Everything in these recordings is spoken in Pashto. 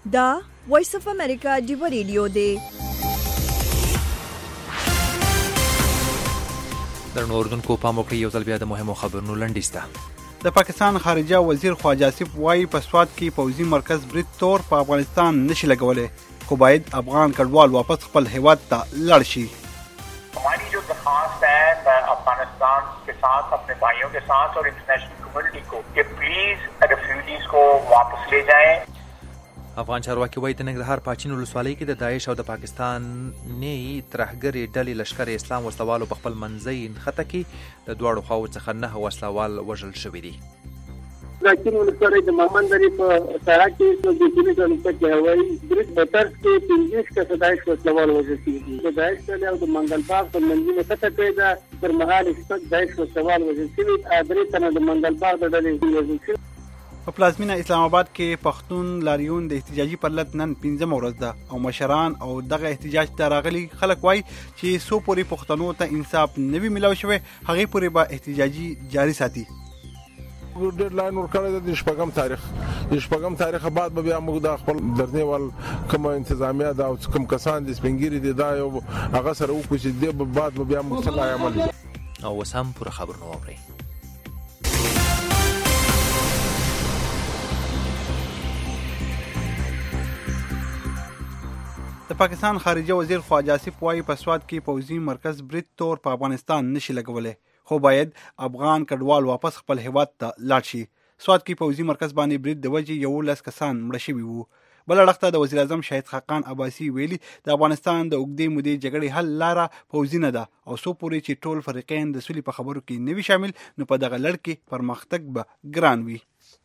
دا وایس اف امریکا ډیو ریډیو دی. درنو اردوونکو پام وکړئ یو ځل بیا د مهمو خبرونو لنډیز ته. د پاکستان خارجه وزیر خواجه آصف وایي په سوات کې پوځي مرکز برید تور په افغانستان نشي لګولی، خو باید افغان کډوال واپس خپل هیواد ته لاړ شي. हमारी जो दरखास्त है अफगानिस्तान के साथ, अपने भाइयों के साथ और इंटरनेशनल कम्युनिटी को कि प्लीज रेफ्यूजीज को वापस ले जाएं. افغان چارواکي وایي د ننګرهار پاچین ولسوالۍ کې د داعش او د پاکستاني ترهګرې ډلې لشکر اسلام وسلوالو په خپل منځي نښته کې د دواړو خواو څخه 9 وسلوال وژل شوي دي. پاچین ولسوالۍ د مامن درې په ساحه کې د کیلومتر په هوایي برج په طرف کې 15 کسه داعش وسلوال وژل شوي دي. د داعش ډلې او د منګلباغ په منځي نښته کې د پرمهال شپږ داعش وسلوال وژل شوي، درې تنه د منګلباغ د ډلې وژل شوي. په پلازمینه اسلام آباد کې پښتون لاریون د احتجاجي پرلط نن 15 ورځ ده او مشران او دغه احتجاج ته راغلي خلک وایي چې څو پورې پښتنو ته انصاف نه وي ملاو شوی هغې پورې به احتجاجي جاري ساتي. ډیډلاین ورکړی د شپږم تاریخ بعد به بیا موږ د خپل درنیوال کوم انتظامیه دا کوم کسان د سپینګیري دي دا یو هغه سره وکړو چې د بعد به بیا موږ څنګه عمل او وسام پوره خبرونه واورئ. د پاکستان خارجه وزیر خواجه آصف وایي په سوات کې پوځي مرکز برید تور په افغانستان نشي لګولی، خو باید افغان کډوال واپس خپل هیواد ته لاړ شي. سوات کې پوځي مرکز باندې برید د وجې 11 کسان مړه شوي وو. بل اړخ ته د وزیر اعظم شهید خاقان عباسي ویلي د افغانستان د اوږدې مودې جګړې حل لاره پوځي نه ده او څو پورې چې ټول فریقین د سولې په خبرو کې نه وي شامل نو په دغه لړ کې پرمختګ به ګران وي.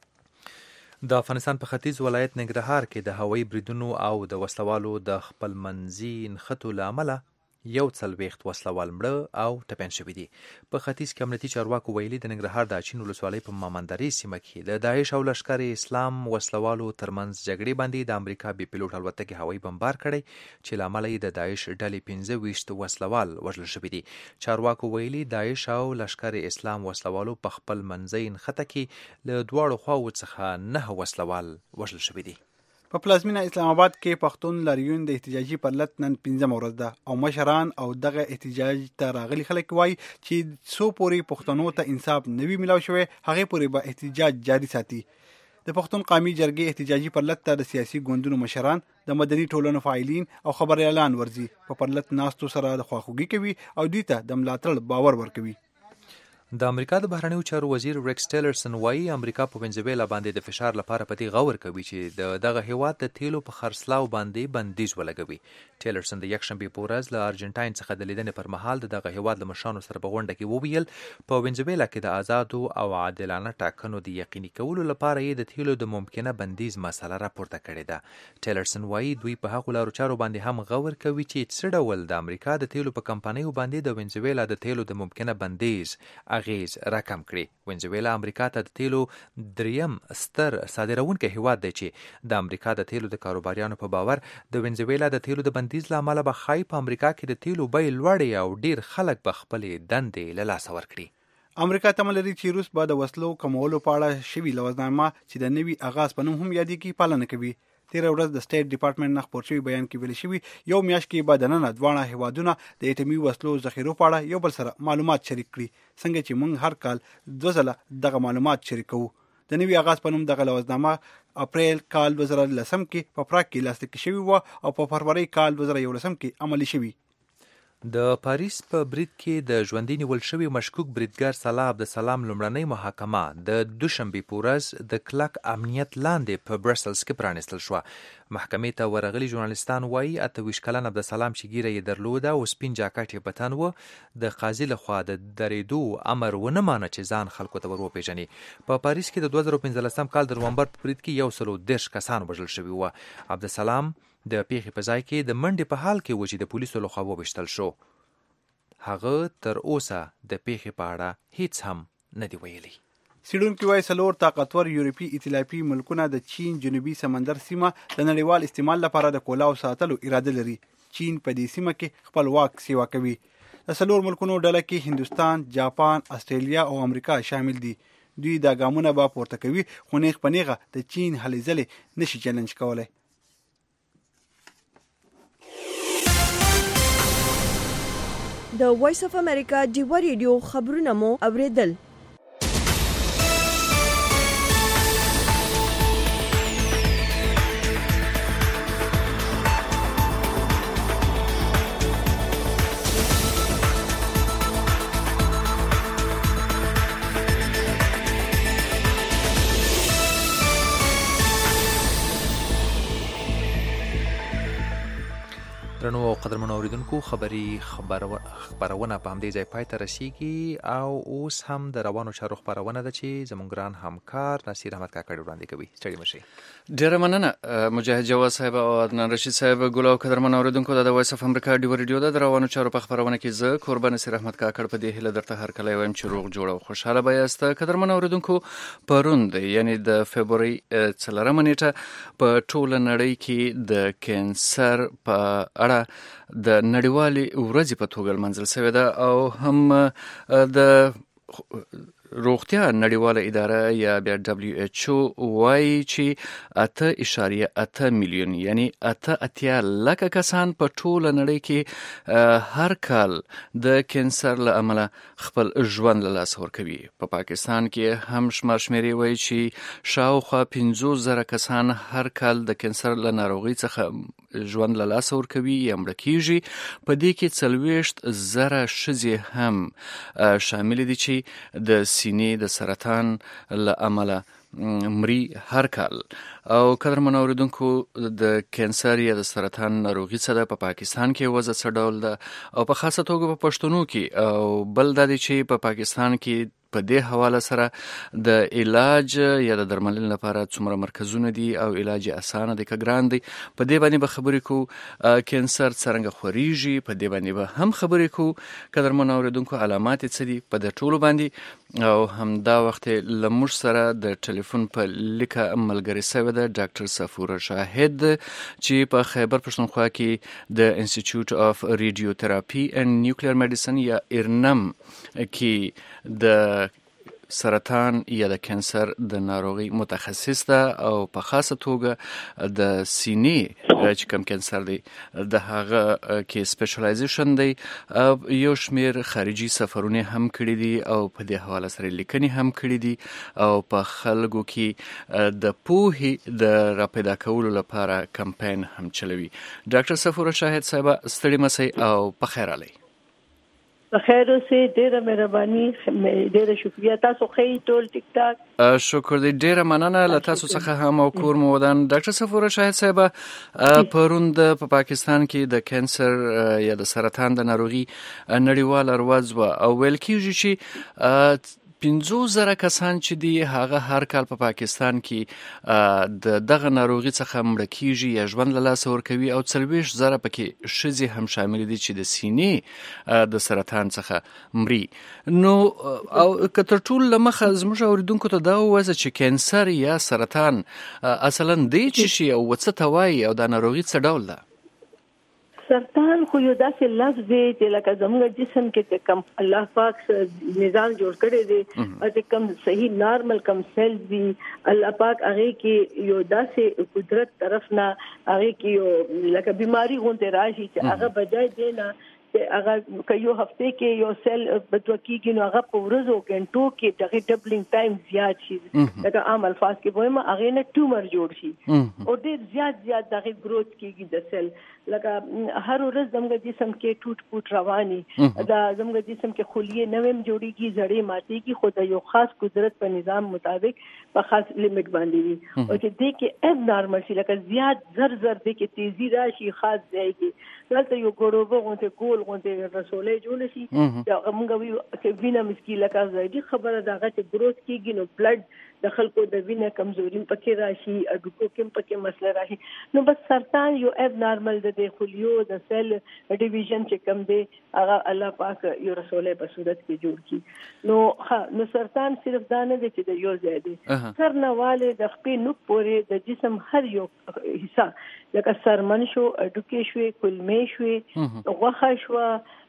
د افغانستان په ختیځ ولایت ننګرهار کې د هوایي بریدونو او د وسلوالو د خپل منځي نښتو له امله 41 وسلوال مړه او ټپیان شوي دي. په ختیځ کې امنیتي چارواکو ویلي د ننګرهار د اچین ولسوالۍ په مامندرې سیمه کې د داعش او لشکر اسلام وسلوالو ترمنځ جګړې باندې د امریکا بي پیلوټ الوتکې هوایي بمبار کړی چې له امله یې د داعش ډلې 25 وسلوال وژل شوي دي. چارواکو ویلي داعش او لشکر اسلام وسلوالو په خپل منځي نښته کې له دواړو خواو څخه 9 وسلوال وژل شوي دي. په پلازمینه اسلام آباد کې پښتون لاریون د احتجاجي پرلط نن 15 ورځ ده او مشران او دغه احتجاج ته راغلي خلک وایي چې څو پورې پښتنو ته انصاف نه وي ملاو شوی هغې پورې به احتجاج جاري ساتي. د پښتون قومي جرګې احتجاجي پرلط ته د سیاسي ګوندونو مشران، د مدني ټولنو فعالین او خبریالان ورځي. په پرلط ناستو سره د خواخوږي کوي او دوی ته د ملاتړ باور ورکوي. د امریکا د بهرنیو چارو وزیر ریکس ټیلرسن وایي امریکا په وینزویلا باندې د فشار لپاره په دې غور کوي چې دغه هیواد د تیلو په خرڅلاو باندې بندیز ولګوي. ټیلرسن د یکشنبې په ورځ له ارجنټاین څخه د لیدنې پر مهال د دغه هیواد له مشرانو سره په غونډه کې وویل په وینزویلا کې د آزادو او عادلانه ټاکنو د یقیني کولو لپاره یې د تیلو د ممکنه بندیز مسله راپورته کړې ده. ټیلرسن وایي دوی په هغو لارو چارو باندې هم غور کوي چې څه ډول د امریکا د تیلو په کمپنیو باندې د وینزویلا د تیلو د ممکنه بندیز اغیز راکم کړي. وینزویلا امریکا ته د تیلو دریم ستر صادرونکی هیواد دی چې د امریکا د تیلو د کاروباریانو په باور د وینزویلا د تیلو د بندیز له امله به ښایي په امریکا کې د تیلو بیې لوړې او ډیر خلک به خپلې دندې له لاسه ورکړي. امریکا تمه لري چې روس به د وسلو کمولو په اړه شوي لوزنامه چې د نوي آغاز په نوم هم یادېږي پالنه کوي. تیره ورځ د سټیټ ډپارټمنټ نه خپور شوي بیان کې ویل شوي یو میاشت کې به دننه دواړه هیوادونه د اټومي وسلو ذخیرو په اړه یو بل سره معلومات شریک کړي، څنګه چې موږ هر کال 2 ځله دغه معلومات شریکوو. د نوي آغاز په نوم دغه لوزنامه اپریل کال 2010 کې په پراګ کې لاسلیک شوې وه او په فروری کال 2011 کې عملي شوې. د پاریس په برید کې د ژوندي نیول شوي مشکوک بریدګر صلاح عبدالسلام لومړنۍ محاکمه د دوشنبې په ورځ د کلک امنیت لاندې په برسلز کې پرانیستل شوه. محکمې ته ورغلي ژورنالیستان وایي 28 کلن عبدالسلام چې ګیره یې درلوده او سپین جاکټ یې په تن و د قاضي لخوا د درېدو امر ونه مانه چې ځان خلکو ته ور وپېژني. په پاریس کې د 2015 کال د نومبر په برید کې 130 کسان وژل شوي وو. عبدالسلام د پیښې په ځای کې د منډې په حال کې و چې د پولیسو لخوا وویشتل شو. هغه تر اوسه د پیښې په اړه هیڅ هم نه دی ویلي. څېړونکي وایي 4 طاقتور یورپي ائتلافي ملکونه د چین جنوبي سمندر سیمه د نړیوال استعمال لپاره د کولاو ساتلو اراده لري. چین په دې سیمه کې خپل واک سیوا کوي. د 4 ملکونو ډله کې هندوستان، جاپان، استرالیا او امریکا شامل دي. دوی دا ګامونه به پورته کوي خو نیغ په نیغه د چین هلې ځلې نشي چلنج کولی. د وایس اف امریکا ډیوه ریډیو خبرونه مو اوریدل. درنو او قدرمنو اوریدونکو خبرونه په همدې ځای پای ته رسیږي او اوس هم د روانو چارو خبرونه ده چې زموږ ګران همکار نصیر احمد کاکړ وړاندې کوي. ستړي مشئ. ډیره مننه مجاهد جواد صاحب او عدنان رشید صاحب. ګل او قدرمنو اوریدونکو د وایس اف امریکا ډیو ریډیو د روانو چارو په خبرونه کې زه قربان نصیر احمد کاکړ په دې هیله درته هر کله وایم چې روغ جوړ او خوشاله به یاست. قدرمنو اوریدونکو پروند یعنی د فبرवरी 4 نیټه په ټوله نړۍ کې د کینسر په اړه د نړیوالې ورځې په توګه لمانځل شوې ده او هم د روغتیا نړیواله اداره یا بیا WHO وایي چې 8.8 میلیون یعنی 8 لکه کسان په ټوله نړۍ کې هر کال د کینسر له امله خپل ژوند له لاسه ورکوي. په پاکستان کې هم شمېرې وایي چې شاوخوا 50,000 کسان هر کال د کینسر له ناروغۍ څخه ژوند له لاسه ورکوي یا مړه کیږي. په دې کې 40,000 ښځې هم شامل دي چې د سینې د سرطان له امله مري هر کال. او قدرمنو اوریدونکو د کینسر یا د سرطان ناروغي څه ده، په پاکستان کې وضع څه ډول ده او په خاصه توګه په پښتنو کې، او بل دا دی چې په پاکستان کې په دې حواله سره د علاج یا د درملنې لپاره څومره مرکزونه دي او علاج اسانه دی که ګران دی. په دې باندې به خبرې کوو. کینسر څرنګه خوريږي په دې باندې به هم خبرې کوو. قدرمنو اوریدونکو علامات څه دي په دې ټولو باندې، او همدا وخت لمر سره د ټلیفون په لیکه ملګری شوی ده ډاکټر صفوره شاهد چې په خیبر پښتونخوا کې د انسټیټیوټ اف ریډیوتراپي اینڈ نیوکلیر میډیسن یا ایرنم کې د سرطان یا د کینسر د ناروغي متخصص ده، او په خاصه توګه د سینې چې کوم کینسر دی د هغه کې سپیشلایزیشن دی. یو شمیر خارجي سفرونه هم کړي دي او په دې حواله سره لیکنې هم کړي دي او په خلکو کې د پوهې د راپیدا کولو لپاره کمپاین هم چلوي. ډاکټر صفوره شاهد صاحب ستړي مسئ او په خیر علي. بخیر اوسئ، ډیره مهرباني، ډیره شکریه. تاسو ښه ټول ټیک ټاک؟ شکر دی، ډیره مننه له تاسو څخه هم او کور مو ودان. ډاکټر صفوره شاهد صاحب پروند په پاکستان کې د کینسر یا د سرطان د ناروغي نړیواله ورځ وه او ویل کېږي چې 50,000 کسان چې دي هغه هر کال په پاکستان کې د دغه ناروغي څخه مړه کیږي یا ژوند له لاسه ورکوي، او 40,000 پکې ښځې هم شامل دي چې د سینې د سرطان څخه مري. نو او که تر ټولو له مخه زموږ اوریدونکو ته دا ووایه چې کینسر یا سرطان اصلا دی څه شي او څه ته وایي او دا ناروغي څه ډول ده؟ سرطان خو یو داسې لفظ دی چې لکه زموږ جسم کې کم الله پاک نظام جوړ کړی دی او چې کم صحیح نارمل کم سیل دی الله پاک هغه کې یو داسې قدرت طرف نه هغه کې یو لکه بیماری غونډه راشي چې هغه بجای دی نه چې هغه یو هفته کې یو سیل بدوکیږي نو هغه په ورځو غنټو کې دغه ډبلینګ ټایم زیات شي، لکه عام الفاظ کې وایم هغه نه ټیومر جوړ شي او ډېر زیات دغه گروث کېږي د سیل. لکه هر ورځ زموږ جسم کې ټوټ پوټ رواني، دا زموږ جسم کې خلیه نویم جوړیږي، زړې ماتېږي، خو د یو خاص قدرت په نظام مطابق په خاص لیمټ باندې وي او چې دې کې اب نارمل شي، لکه زیات زر دې کې تیزی راشي خاص ځای کې دلته یو ګورو غونته ګول غونته رسولې جوړ شي دا موږ ویو چې وینه مسکی لکه زړې خبره دغه چې گروث کېږي نو بلډ د خلکو د وینې کمزوري پکې راشي، اډوکو کې پکې مسله راشي. نو بس سرطان یو اب نارمل د خلیو د سیل ډیویژن چې کم دی هغه الله پاک یو رسولې په صورت کې جوړ کی. نو سرطان صرف دا نه دی چې د یو ځای دی، سر نه والے د خپې نوک پورې د جسم هر یو حصہ لکه سرمن شو، اډوکې شوې، کلمې شوې، غوښه شوه،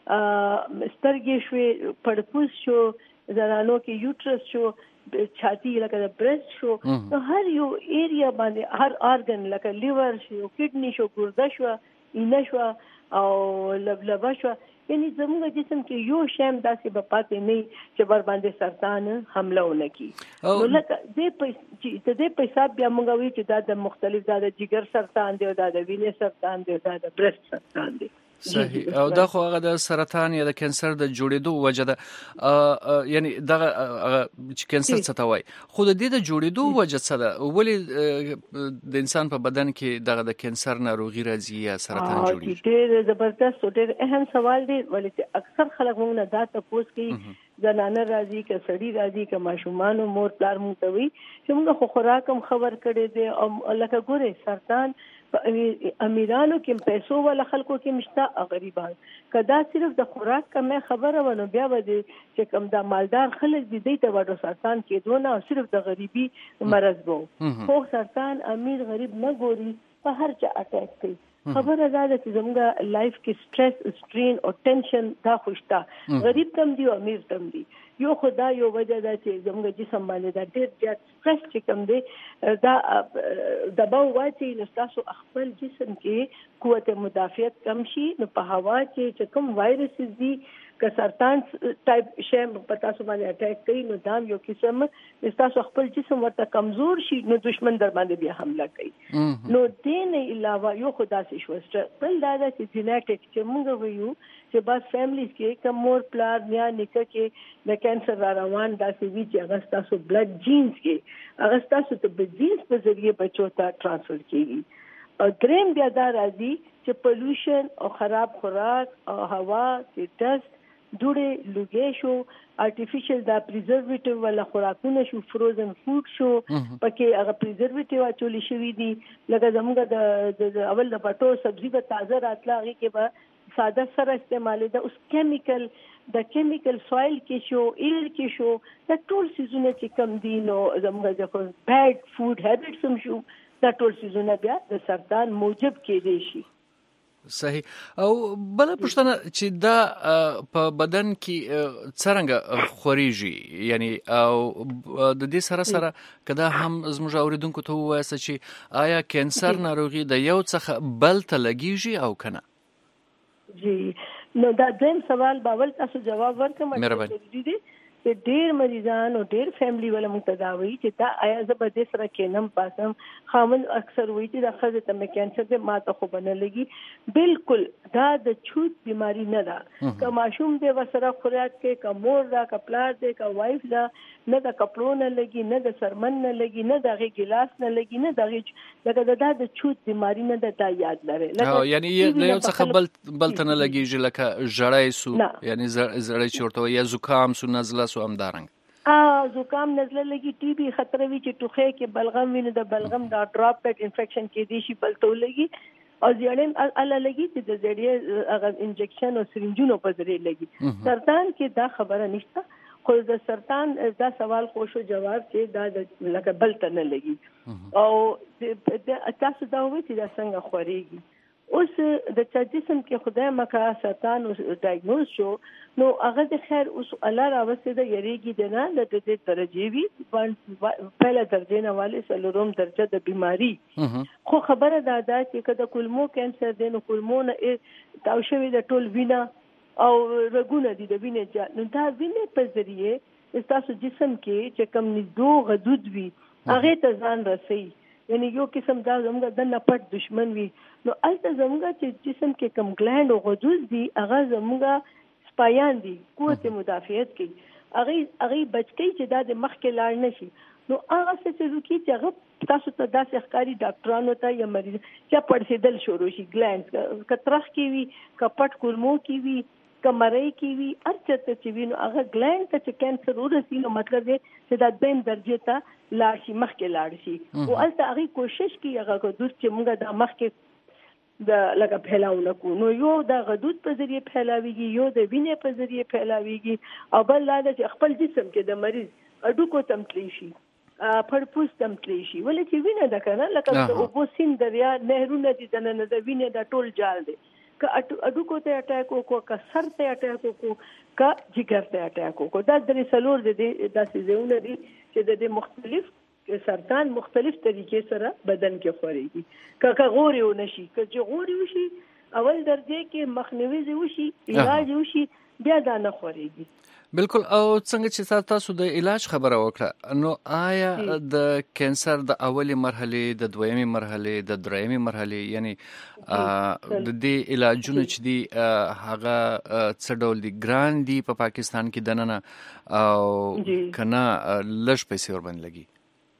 سترګې شوې، پړپوس شو، زنانو کې یوټرس شو، چھاتی لکه د برست شو، نو هر یو ایریا باندې هر ارګن لکه لیور شو، کډنی شو، ګرده شو، اینه شو او لبلبه شو، یعنی زموږ جسم کې یو شیم داسې به پاتې نه چې بر باندې سرطان حمله ونکړي. نو لکه دې په حساب بیا موږ وایو چې دا د مختلف دا د جګر سرطان دی او دا د وینې سرطان دی او دا د برست سرطان دی. صحیح. او دا خو هغه د سرطان یا د کانسر د جوړېدو وجه ده، یعنی دغه چې کانسر څه ته وایي، خو د دې د جوړېدو وجه څه ده؟ ولې د انسان په بدن کې دغه د کانسر ناروغي راځي یا سرطان جوړېږي؟ ډېر زبردست او ډېر اهم سوال دی، ولې اکثر خلک موږ نه دا تپوس کوي زنانه راځي که سړی راځي که ماشومان مور پلار موږ ته وایي چې موږ خو خوراک هم خبر کړی دی او لکه ګورې سرطان امیرانو کې پیسو والا خلکو کې مشته غریبان کدا صرف د خوراک کمه خبره ونه بیا ودی چې کم دا مالدار خلک دي ته وړو سرطان کې دونه صرف د غریبي مرض وو. خو سرطان امیر غریب نه ګوري، په هر چا اٹیک کوي. خبره دا ده چې زموږ لایف کې سټرس سټرین او ټینشن دا خوشته غریب کم دی او امیر کم دی. یو خدا یو وجه ده چې زموږ جسم باندې دا ډېر زیات سټرس چې کم دی دا دباو واچي نو تاسو خپل جسم کې قوت مدافعت کم شي. نو په هوا کې کوم وایرس دي که سرطان ټایپ شیم په تاسو باندې اٹیک کوي نو دا یو قسم تاسو خپل جسم ورته کمزور شي نو دشمن در باندې بیا حمله کوي. نو دین علاوه یو خدا سي شو بل دا چې جینیټک چې موږ ویو چې بس فیملیز کې کوم مور پلار یا نیکه کې د کانسر روان داسې وی چې هغه تاسو بلډ جینز کې هغه تاسو ته په جینز په ذریعه بچو ته ټرانسفر کیږي. او دریم بیا دا راځي چې پولوشن او خراب خوراک او هوا چې ډست دوړې لوګي شو، آرټیفیشل دا پریزرویټیو ولا خوراکونه شو، فروزن فود شو، پکې هغه پریزرویټیو اچولي شوی دي. لکه زموږ د اول د پټو سبزی به تازه راتله هغه کې به ساده سره استعمال ده. اوس کیمیکل د کیمیکل سوایل کې شو، ایل کې شو، دا ټول سيزونه چې کم دي نو زموږ د بیډ فود هابټس هم شو، دا ټول سيزونه بیا د سرطان موجب کېدي شي. صحیح. او بل پښتنه چې دا په بدن کې څنګه خوريږي، یعنی او د دې سره سره کدا هم زموږ اوریدونکو ته وایي چې آیا کانسر ناروغي د یو څخه بل ته لګیږي او کنه؟ جی نو دا دیم سوال باول تاسو جواب ورکړم. مهرباني. چې ډېر مریضان او ډېر فیملی ولا متداوي چې دا آیا زه به دې سره کېنم پاسم خامن اکثر وایي چې د خزه ته مې کانسر دې ماته خو بنه لګي. بالکل دا د چوت بیماری نه ده. که ماشوم دې وسره خوراک کې که مور دا که پلار دې که وایف دا نه د کپړو نه لګي نه د سرمن نه لګي نه د ګلاس نه لګي نه د لکه دا د چوت بیماری نه ده. دا یاد لري یعنی یو څخه بل ته نه لګیږي لکه جړای سو یعنی زړی چورته یا زکام سو نزله سو امدارنګ زکام نزله لګي ټي بي خطر وي چې ټوخه کې بلغم ویني د بلغم دا ډراپ پیټ انفیکشن کې دي شي بل تو لګي او زیړم الله لګي چې د زړی هغه انجکشن او سرنجونو په ذریعہ لګي. سرطان کې دا خبره نشته، خو د سرطان دا سوال خوشو جواب چې دا د لکه بل ته نه لګي او تاسو دا وایي چې دا څنګه خوريږي. اوس د چا جسم کې خدای مکا سرطان ډایګنوز شو نو هغه د خیر اوس الله راوسته د یریږي د نه د دې درجه وی پهله درجه نه والے سلوروم درجه د بیماری. خو خبره دا ده چې کله کولمو کانسر دی نو کولمو نه تاو شوی د ټول وینا او رګونه دي د وینې جا نو دا وینې په ذریعه تاسو جسم کې چې کم نزدو غدود وي هغه ته ځان رسي. یعنی یو قسم دا زموږ د نپټ دشمن وي نو الته زموږ چې جسم کې کم ګلند او غدود دي هغه زموږ سپایان دي قوت مدافعت کوي هغه بچکی چې دا د مخ کې لاړ نشي. نو هغه څه چې روکی چې هغه تاسو ته داسې ښکاری ډاکټرانو ته یا مریض چې پړسېدل شروع شي ګلند کترخ کې وي کپټ کولمو کې وي کمرې کې وي ارچته چې وینو هغه ګلند ته چې کانسر ورسي نو مطلب دی چې دا دیم درجه ته لاړ شي مخ کې لاړ شي او الته هغه کوشش کوي هغه غدود چې موږ د مخ کې د لکه پھیلاو کو نو یو د غدود په ذریعہ پھیلاويږي یو د وینې په ذریعہ پھیلاويږي او بل لا د خپل جسم کې د مریض اډوکو تمتلی شي پړپوس تمتلی شي ولې چې وینې د کنه لکه د اوبو سین دریا نهرونه دي د نه د وینې د ټول جال دي که اډوکو ته اٹیک وکړو که سر ته اٹیک وکړو که جګر ته اٹیک وکړو دا درې څلور د داسې ځایونه دي چې د مختلف سرطان مختلف طریقې سره بدن کې خوريږي که غوري ونشي که چې غوري وشي اول درجه کې مخنیوي وشي علاج وشي بیا دا نه خوريږي. بالکل. او څنګه چې تاسو د علاج خبره وکړه نو آیا د کانسر د اولی مرحله د دویمي مرحله د دریمي مرحله یعنی د دې علاجونه چې دي هغه څه ډول دي ګران دي په پاکستان کې دننه او کنه لږ پیسې ور باندې لګي؟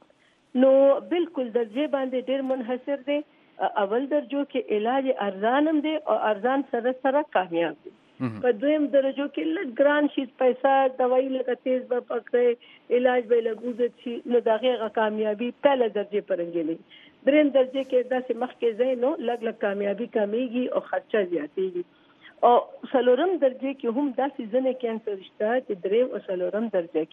نو بالکل درجه باندې ډېر منحصر دي. اول درجو کې علاج ارزانم دي او ارزان سره کامیاب دي. په دویم درجو کې لږ ګران شي پیسې دوايي لکه تیز به پکې علاج به لګوځي چې نو دغه کامیابی پهله درجه پرنګلې. دریم درجه کې داسې مخکې ځای نو لږ کامیابی کمیږي او خرچه زیاتېږي. او څلورم درجه کې هم داسې ځنې کانسر شته چې دریم او څلورم درجه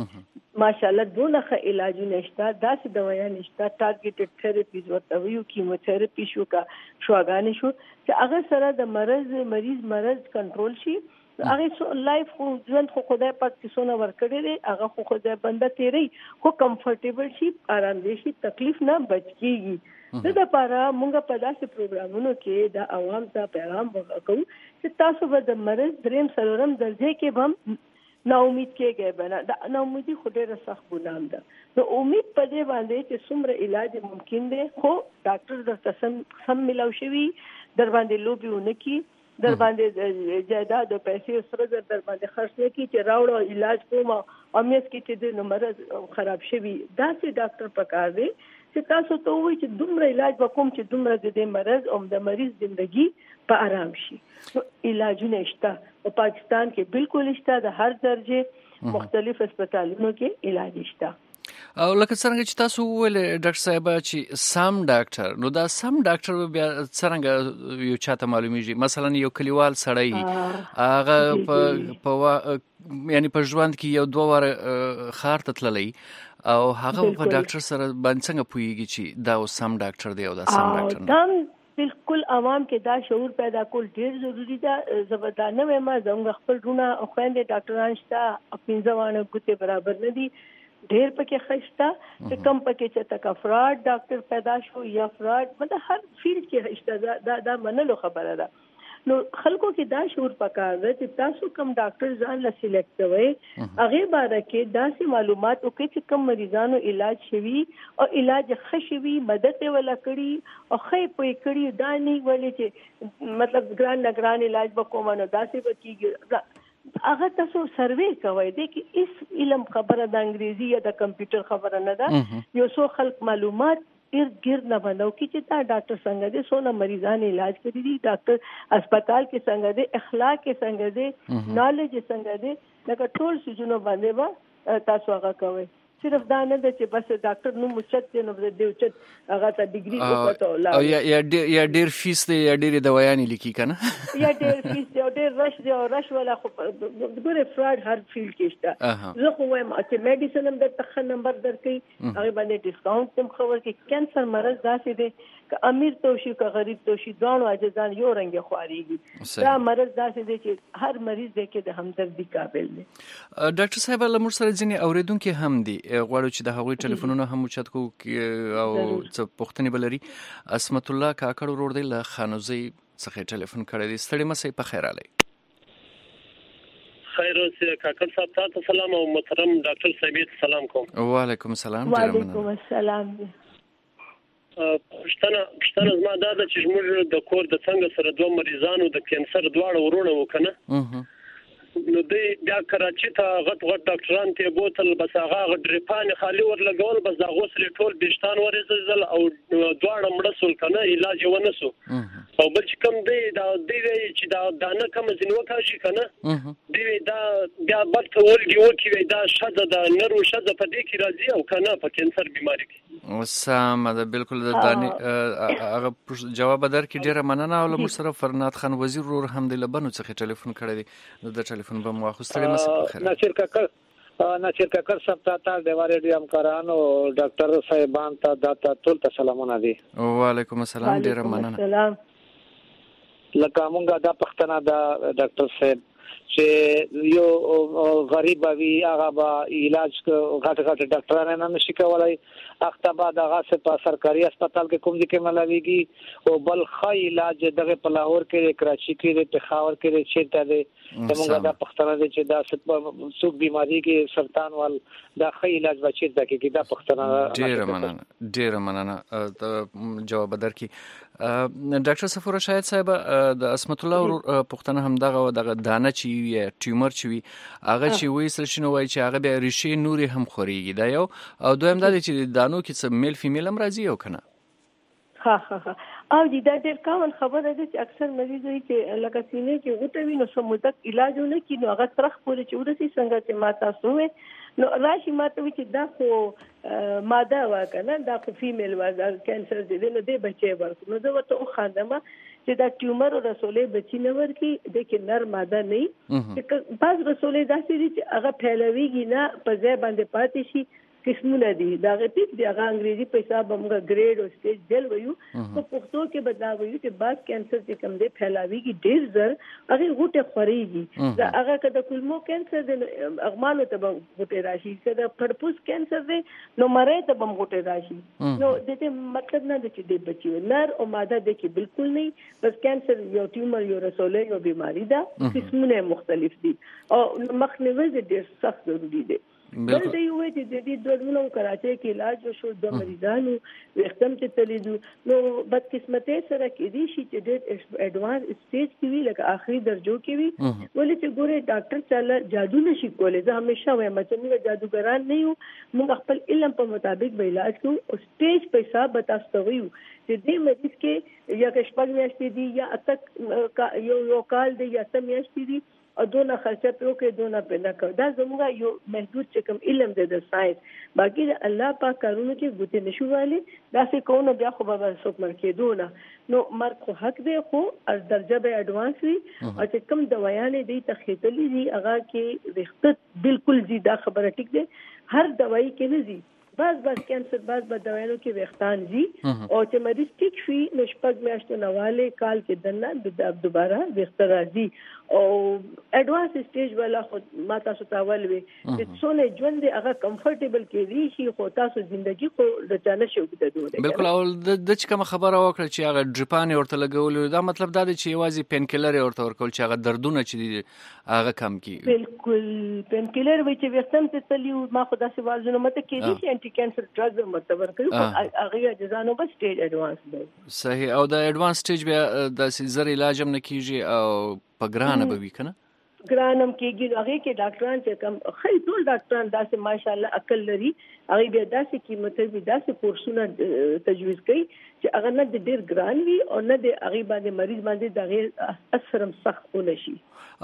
کې ماشاءالله دونه ښه علاجونه شته داسې دوايان شته ټارګټډ تھراپیز ورته ویو کیموتھراپي شو کا شواګانې شو چې هغه سره د مریض مرض کنټرول شي. هغه لایف خو ژوند خو خدای پاک څونه ورکړي دی هغه خو خدای بنده تیری خو کمفورټیبل شي آرام دي شي تکلیف نه بچ کیږي. د لپاره مونږ په داسې پروګرامونو کې د عوام ته پیغام ورکوو چې تاسو به د مرض دریم څلورم درجه کې هم نا امید کېږئ بنا د نا امیدي خو ډېره سخت ګناه ده. نو امید په دې باندې چې څومره علاج ممکن دی خو ډاکټر درته سم ملاو شوي در باندې لوبي ونه کی در باندې جایداد او پیسې سره در باندې خرڅ نه کی چې راوړو علاج کوم او مېس کې چې د مرض خراب شوي داسې ډاکټر پکار دی چې تاسو ته وایي چې دومره علاج وکوم چې دومره د دې مرض او د مریض ژوندۍ په آرام شي. علاجونه شته په پاکستان کې بالکل شته د هر درجه مختلف هسپتالونو کې علاج شته. او لکه څنګه چې تاسو وویل ډاکټر صاحب چې سم ډاکټر نو دا سم ډاکټر بیا څنګه یو چاته معلومیږي مثلا یو کلیوال سړی هغه په یعنی په ژوند کې یو دوه واره خار ته تللی او هغه په ډاکټر سره باندې څنګه پوهیږي چې دا سم ډاکټر دی او دا سم ډاکټر نه؟ بالکل عوام کې دا شعور پیدا کول ډیر ضروری ده. زبردانه وایم زموږ خپل رونه خويندې ډاکټران شته خپل ځوانه ګوته برابر نه دي ډیر پکې خښتا چې کم پکې چې تک افراد ډاکټر پیدا شو یا افراد مطلب هر فیلډ کې خښتا دا منلو خبره ده. نو خلکو کې دا شعور پکار دی چې تاسو کم ډاکټر ځان لا سلیکټ کوئ هغه باره کې داسې معلومات وکړئ چې کم مریضانو علاج شوي او علاج ښه شوي مدد ولا کړي او ښه پوي کړي دا نه ولې چې مطلب ګران علاج وکوم نو داسې وکړي هغه تاسو سروې کوي د کې اس علم خبره د انګریزي یا د کمپیوټر خبره نه ده یو څو خلک معلومات ګیر نه بنو کی چې دا ډاکټر څنګه دي سونه مریضان علاج کوي دي ډاکټر هسپتال کې څنګه دي اخلاق کې څنګه دي نالج څنګه دي لکه ټول سيزونو باندې با تاسو هغه کوي. صرف دا نه چې بس ډاکټر نو مشت نو د دیوچت هغه ته ډیګري کوته ولا یا ډیر فیس دی یا ډیر دوايانې لیکي کنه یا ډیر فیس دی او ډیر رش دی او رش ولا خو ګوره فراډ هر فیلډ کې شته. زه خو وایم چې میډیسن هم د تخ نمبر درکې هغه باندې ډیسکاونټ هم خبر کې کانسر مرض داسې دی ک امیر توشي ک غریب توشي دوه عاجزان یو رنګ خواريږي دا مرض داسې دی چې هر مریض دی کې د همدردي قابل دی. ډاکټر صاحب له موږ سره ځینې اوریدونکو هم دي غواړو چې د هغوی ټلیفونونه هم اوچت کو او څه پوښتنې بلري. اسمت الله کاکړ ورور دی له خانوزي څخه ټلیفون کړی دی. ستړي مسئ په خیر علي. خیر اوسه کاکړ صاحب تاسو سلام او محترم ډاکټر صاحب سلام کوم. وعلیکم السلام. وعلیکم السلام. پښتنه زما دا د چې موږ د کور د څنګه سره دوه مریضانو د کانسر دواړه ورونه وکنه نو دی بیا کراچي ته غټ ډاکټران ته بوتل بس هغه ډریپان خالی ورلګول بس دا غوسره ټول بشتان ورزل او دواړه مړسول کنه علاج ونه سو او بل چې کوم دی دا دی چې دا دانه کوم ځینو کاشي کنه دی دا بیا برته ولګي وکي دا شاده د نرو شاده په دې کې راځي او کنه په کانسر بیماری کې سم دا بالکل د دانی هغه جواب درکې ډیره مننه او له مشرف فرناد خان وزیر ور هم د لبنو څخه ټلیفون کړی دی د ټلیفون به مواخستړي مسه په خیر. ناصر کاکر صاحب ته د ریډیو همکارانو ډاکټر صاحبان ته د ټول ته سلامونه دي. وعلیکم السلام ډیره مننه. سلام. لکه مونږه د پښتنه د ډاکټر صاحب چې یو غریب وي هغه با علاج غټ ډاکټرانو نه نشي کولای اختبا دغه په سرکاري هسپتال کې کوم دي کې ملاويږي او بل خای علاج دغه په لاهور کې کراچي کې پېښور کې چیرته دي زموږ د پښتنه دي چې دا څوک بیماری کې سرطان وال دا خای علاج بچی دا کې دا پښتنه ډیر مننه جواب درکې ډاکټر صفور شاهد صاحب د اسمت الله پښتنه هم دغه دانه چې ټیومر چې وي هغه چې وې سل شنو وای چې هغه به ریشي نوري هم خوريږي دا یو او دویم دا چې دانو کې څه میل فیمیل هم راځي او کنه ها او دا ډېر کامن خبره ده چې اکثر مریض وي چې لکه سینې کې غوټه وي نو سمودک علاج نه کوي نو هغه ترخ پورې چې ورسي څنګه چې ما تاسو وې نو راشي ماته وي چې دا خو ماده واکنه دا خو فیمیل وا کینسر دي نو دې بچي ورکو نو دا وته خاندمه چې دا ټیومر او رسولې بچی نه ورکی د کې نر ماده نه بعض رسولې داسې دي چې هغه پھیلويږي نه په ځای باندې پاتې شي قسمونه دي دا غټیک دی هغه انګریزي په حساب موږ ګریډ او سټیج دل وایو په پښتو کې بدلاوي چې بعض کینسر چې کم دی پھیلاويږي ډیر زر هغه غوټه خوريږي دا هغه کده کلمو کینسر دی اغمانو ته غوټه راشي کده پړپوس کینسر دی نو مړې ته بم غوټه راشي نو د دې مطلب نه دی چې د بچي نر او ماده د کې بالکل نه بس کینسر یو ټیومر یو رسولې یو بیماری ده قسمونه مختلف دي او مخنیوي ډیر سخت ضروری دی بل دی وای چې د دې دوړونو کراچۍ کې علاج وشو د مریضانو وختم چې تلیدو نو بد قسمتۍ سره کې دي چې د اډوانس سټیج کې وی لکه آخري درجو کې وی ولې چې ګوره ډاکټر چاله جادو نشي کولای زه همیشه وایم چې موږ جادوګران نه یو موږ خپل علم په مطابق به علاج کوو او سټیج په حساب بتاستوي چې دې مریض کې یا کشپګ میاشتې دي یا اتک یو کال دی یا سم میاشتې دي او دونه خرچه په کې دونه په نه کو دا زموږ یو محدود چې کوم علم دی د ساينس باقي الله پاک کارونه کې ګوتې نشو والی دا څه کوونه بیا خو به څوک مر کې دونه نو مرګ خو حق دی خو از درجه به اډوانس وي او چې کوم دوايانې دي تخیتلې دي هغه کې وخت بالکل زی دا خبره ټیک دی هر دوايي کې نه زی بعض کینسر بعض دوايانو کې وختان زی او چې مریض ټیک شي نشپګ میاشتو نواله کال کې دنه د دوباره وخت راځي او اډوانس سټیج والا خو ما تاسو ته ولوي چې څونه ژوند هغه کمفورټیبل کې وي شي خو تاسو ژوندۍ خو رچانه شو کېدو بالکل او د کوم خبره وکړه چې هغه ډریپان ورته لګول دا مطلب دا دی چې یوازې پین کیلر ورته ورکول چې هغه دردونه چې هغه کم کی بالکل پین کیلر وي چې وختم ته تلیو ما خدا سي وازونه مته کې دي چې انټي کینسر ډرګ متور کوي هغه جزانو بس سټیج اډوانس دی صحیح او د اډوانس سټیج بیا د سيزر علاج هم نه کیږي او پګرانه به وی کنه ګرانم کېږي هغه کې ډاکټران چې کم خې ټول ډاکټران داسې ماشاءالله عقل لري هغه بیا داسې قیمته وي داسې کورسونه تجویز کوي چې هغه نه د ډیر ګران وي او نه د هغه باندې مریض باندې د غیر اثرم سخت ونشي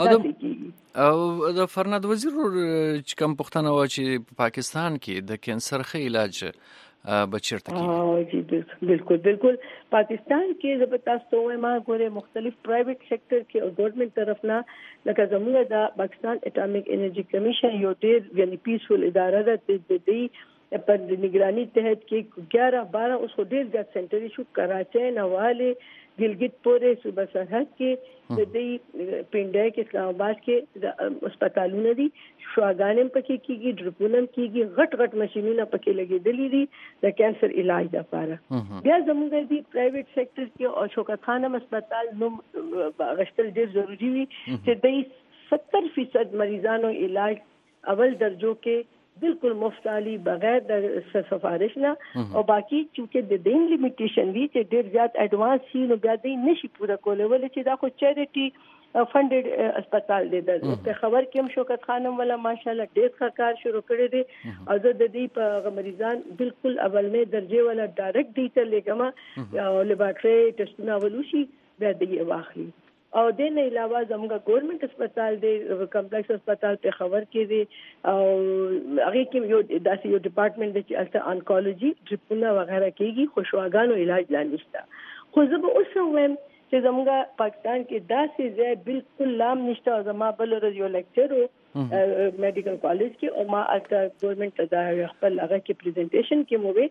او د فرناد وزیر چې کوم پښتنه و چې پاکستان کې د کینسر خې علاج بچرته کې بالکل پاکستان کې د تاسو ما ګوره مختلف پرایویټ سېکټر کې او ګورنمنت طرف نه لکه زموږ د پاکستان اټامیک انرژي کمیشن یو ډېر یعنی پیسفل اداره ده د دې په نگرانی تحت کې 11-12 اوس ډېر ځات سنټر شو کراچۍ نواله ګلګت پورې صوبه سرحد کې د دې پنډای کې اسلام آباد کې د هسپتالونو دي شواګانم پکې کیږي ډرپونم کیږي غټ ماشينونه پکې لګېدلې دي د کینسر علاج لپاره بیا زموږ د پرایویټ سېکټر کې او شوکت خانم هسپتال نو غشتل ډېر ضروری وي چې د 70% مریضانو علاج اول درجو کې بالکل مفت علی بغیر د سفارش نه او باقی چې د دین لیمیټیشن وی چې ډیر زیات اډوانس شي نو بیا دې نشي پوره کولای ولې چې دا خو چیریټي فندډ هسپتال دی د خبر کې هم شوکت خانم ولا ماشاءالله ډیر ښه کار شروع کړی دی او د دې په مریضان بالکل اولنې درجه ولا ډایرکټ دی ته لګما او لیبارټری ټیسټونه ولوشي بیا دې واخلي او د نه علاوه زموږ ګورنمنت هسپتال دی کمپلیکس هسپتال په خبر کې دی او هغه کې یو داسې یو ډپارټمنټ دی چې الته انکولوژي ډریپونه وغیرہ کېږي خوشواګانو علاج لا نشته خو زه به اوس وایم چې زموږ پاکستان کې داسې ځای بالکل لام نشته او زما بل ورځ یو لیکچر میډیکل کالج کې او ما الته ګورنمنت ته خپل هغه کې پریزنټیشن کې مو وی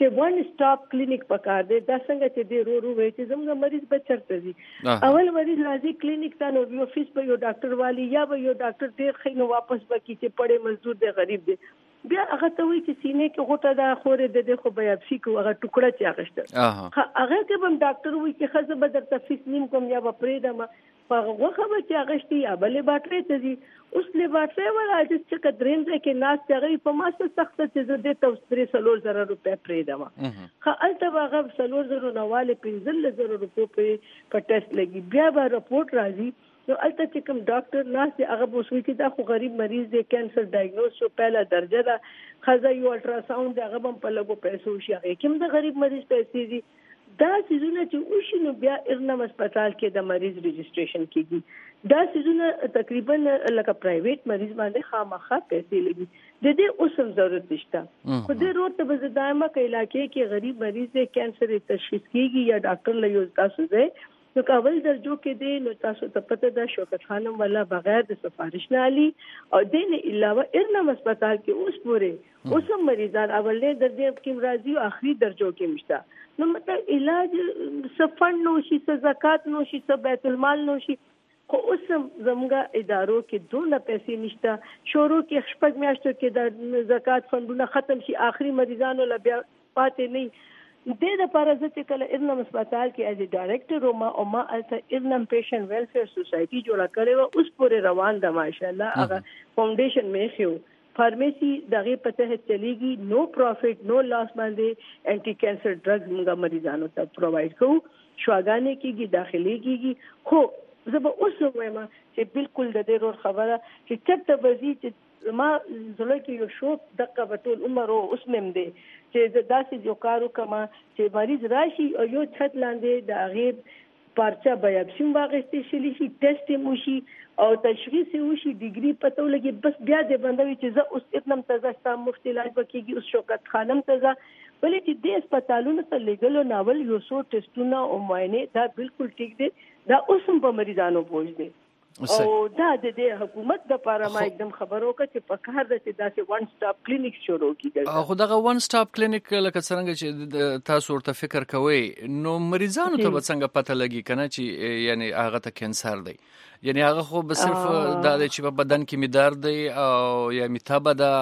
چې ون سټاپ کلینیک پکار دی. دا څنګه چې دی رو وی چې زموږ مریض به چرته دي. اول مریض راځي کلینیک ته نو یو فیس به یو ډاکټر والی یا به یو ډاکټر ډیر خینو واپس بکی چې پړې مزدور دی غریب دی. بیا هغه ته وایي چې سینې کې غوټه دا خورې د خو بایپسي کو هغه ټوکړه چې اغشته هغه کې هم ډاکټر وایي چې خزه به درته فیس نیم کوم یا به پرېږدم هغه وخه به چې اغشتي یا به لیبارټرۍ ته ځي. اوس لیبارټرۍ والا چې کدرین ځای کې ناست هغه په ما څه سخته چې زه دې ته 3,000 روپۍ پرېږدم. هلته به هغه 4,000 نه والې 15,000 روپۍ په ټیسټ لګي. بیا به رپورټ راځي نو الته چې کوم ډاکټر ناست هغه به وسوي چې دا خو غریب مریض دی کینسر ډایګنوز شو پهلا درجه ده خزه یو الټراساوند هغه هم په لګو پیسو شي هغه کوم د غریب مریض پیسې دي. دا سيزونه چې وشي نو بیا ارنم هسپتال کې د مریض رجسټریشن کیږي. دا سيزونه تقریبا لکه پرایویټ مریض باندې خامخا پیسې لګي. د دې اوسم ضرورت نشته. خو دې روته به دائمه کې علاقې کې غریب مریض د کینسر تشخیص کیږي یا ډاکټر له یو تاسو ده نو کابل درجو کې دی نو تاسو ته پته ده شوکت خانم والا بغیر د سفارش نه علي او دین علاوه ارنم هسپتال کې اوس پورې اوسم مریضان اولنې درجه کې راځي او اخري درجو کې مشته. نو مطلب علاج سفند نو شي زکات نو شي بیت المال نو شي خو اوسم زموږه ادارو کې دونه پیسې نشته. شورو کې شپږ میاشتو کې د زکات فندونه ختم شي اخري مریضانو لا بیا پاتې نه. د لپاره چې کله ارنم هسپتال کې از ډایریکټر او ما الته ارنم پیشنټ ویلفیر سوسایټي جوړه کړې و اوس پورې روان ده ماشاءالله. هغه فاونډیشن مې خو فارمیسی دغه پته چلیږي نو پروفټ نو لاس باندې انټي کینسر ډرګز موږ مریضانو ته پرووایډ کوو. شواګانې کېږي داخلي کېږي. خو زه به اوس وایم چې بالکل د دې ور خبره چې چرته بزي چې ما زړه کې یو شوق دغه بتول عمر اوس مم دی چې داسې یو کارو کما چې مریض راشي او یو چھت لاندې د هغه پارچا بایپسي واغستې شي ټیسټ مو شي او تشخیص وشي ډیګري پته ولګي بس بیا د بندوي چې زه اوس اتنم تازه سم مفت علاج وکړي اوس شوکت خانم تازه ولې چې د هسپتالونو ته لګلو ناول یو څو ټیسټونه او معاینه دا بالکل ټیک دي. دا اوس هم په مریضانو بوج دي او دا د حکومت د لپاره ما एकदम خبرو کې چې په کار د داسې ون سټاپ کلینیک شروع کیږي. خو دغه ون سټاپ کلینیک لکه څنګه چې تاسو ورته فکر کوئ نو مریضانو ته څنګه پته لګي کنه چې یعنی هغه ته کینسر دی یعنی هغه خو به صرف دا چې په بدن کې میدار دی او یا میتابه دا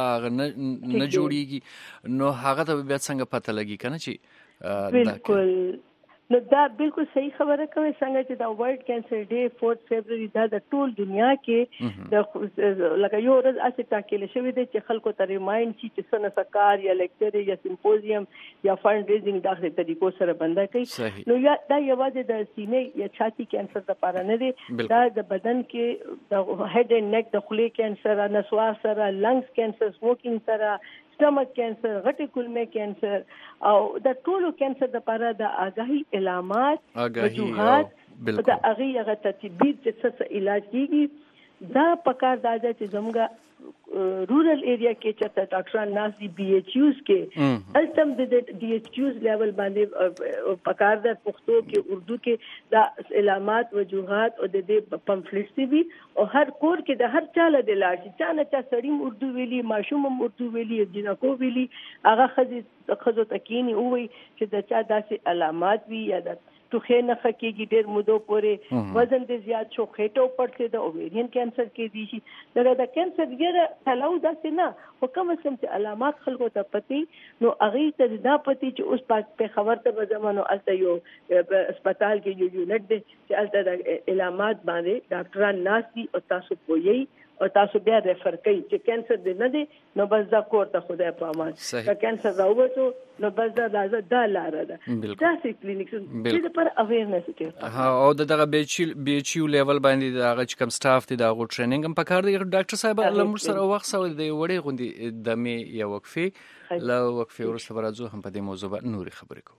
نه جوړیږي نو هغه ته بیا څنګه پته لګي کنه چې بالکل نو دا بالکل صحیح خبره کوي څنګه چې دا ورلد کینسر ډے 4 فبراير دا د ټول دنیا کې د لکه یو ورځ اسې ټاکل شوی دی چې خلکو ته ریمایند شي چې سن سکار یا لیکچر یا سیمپوزیم یا فند ریزینګ دغه طریقو سره بنده کوي. نو یا دا یوازې د سینې یا چھاتی کینسر لپاره نه دی دا د بدن کې د هډ اینڈ نیک د خولې کینسر نسوار سره لنګز کینسر سموکینګ سره سټمک کینسر غټي کولمې کینسر او د ټولو کینسر لپاره د آگاهي علامات وجوهات د هغه تطبیق چې څه علاج کیږي دا پکار دا چې زموږه رورل ایریا کې چې ډاکټران ناس دي بي ایچ یوز کې التم د ډي ایچ یوز لیول باندې پکار د پښتو کې اردو کې د علامات وجوهات او د دې پمفلیټس دي او هر کور کې د هر چاله د علاج چا نه چا سړیم اردو ویلي ماشوم اردو ویلي جنکو ویلي هغه خزو تکینی وي چې د چا داسې علامات وي یا د توخه نه خکېږي ډېر مودو پورې وزن دې زیات شو خېټو پړته د اوویرین کینسر کې دي شي دا کینسر یې تلاو داسې نه حکم سم چې علامات خلکو ته پتی نو هغه ته دا پتی چې اوس په خبر ته زمانو الته یو هسپتال کې یو یونټ دی چې الته د علامات باندې ډاکټران ناس دي او تاسو پوي او تاسو بیا ریفر کوي چې کینسر دی نه دی نو بس دا کور ته خدای په امان که کینسر راوځو نو بس دا لاره ده دا سي کلینیک د پر اویرنس کې او دغه بي ایچ یو لیول باندې دا چې کوم سټاف دي دا غو ټریننګ هم پکار دی ډاکټر صاحب لمر سره وخت سره دی وړي غوندي د می یو وقفه لا وقفه ورسره راځو هم په دې موضوع باندې نوري خبرې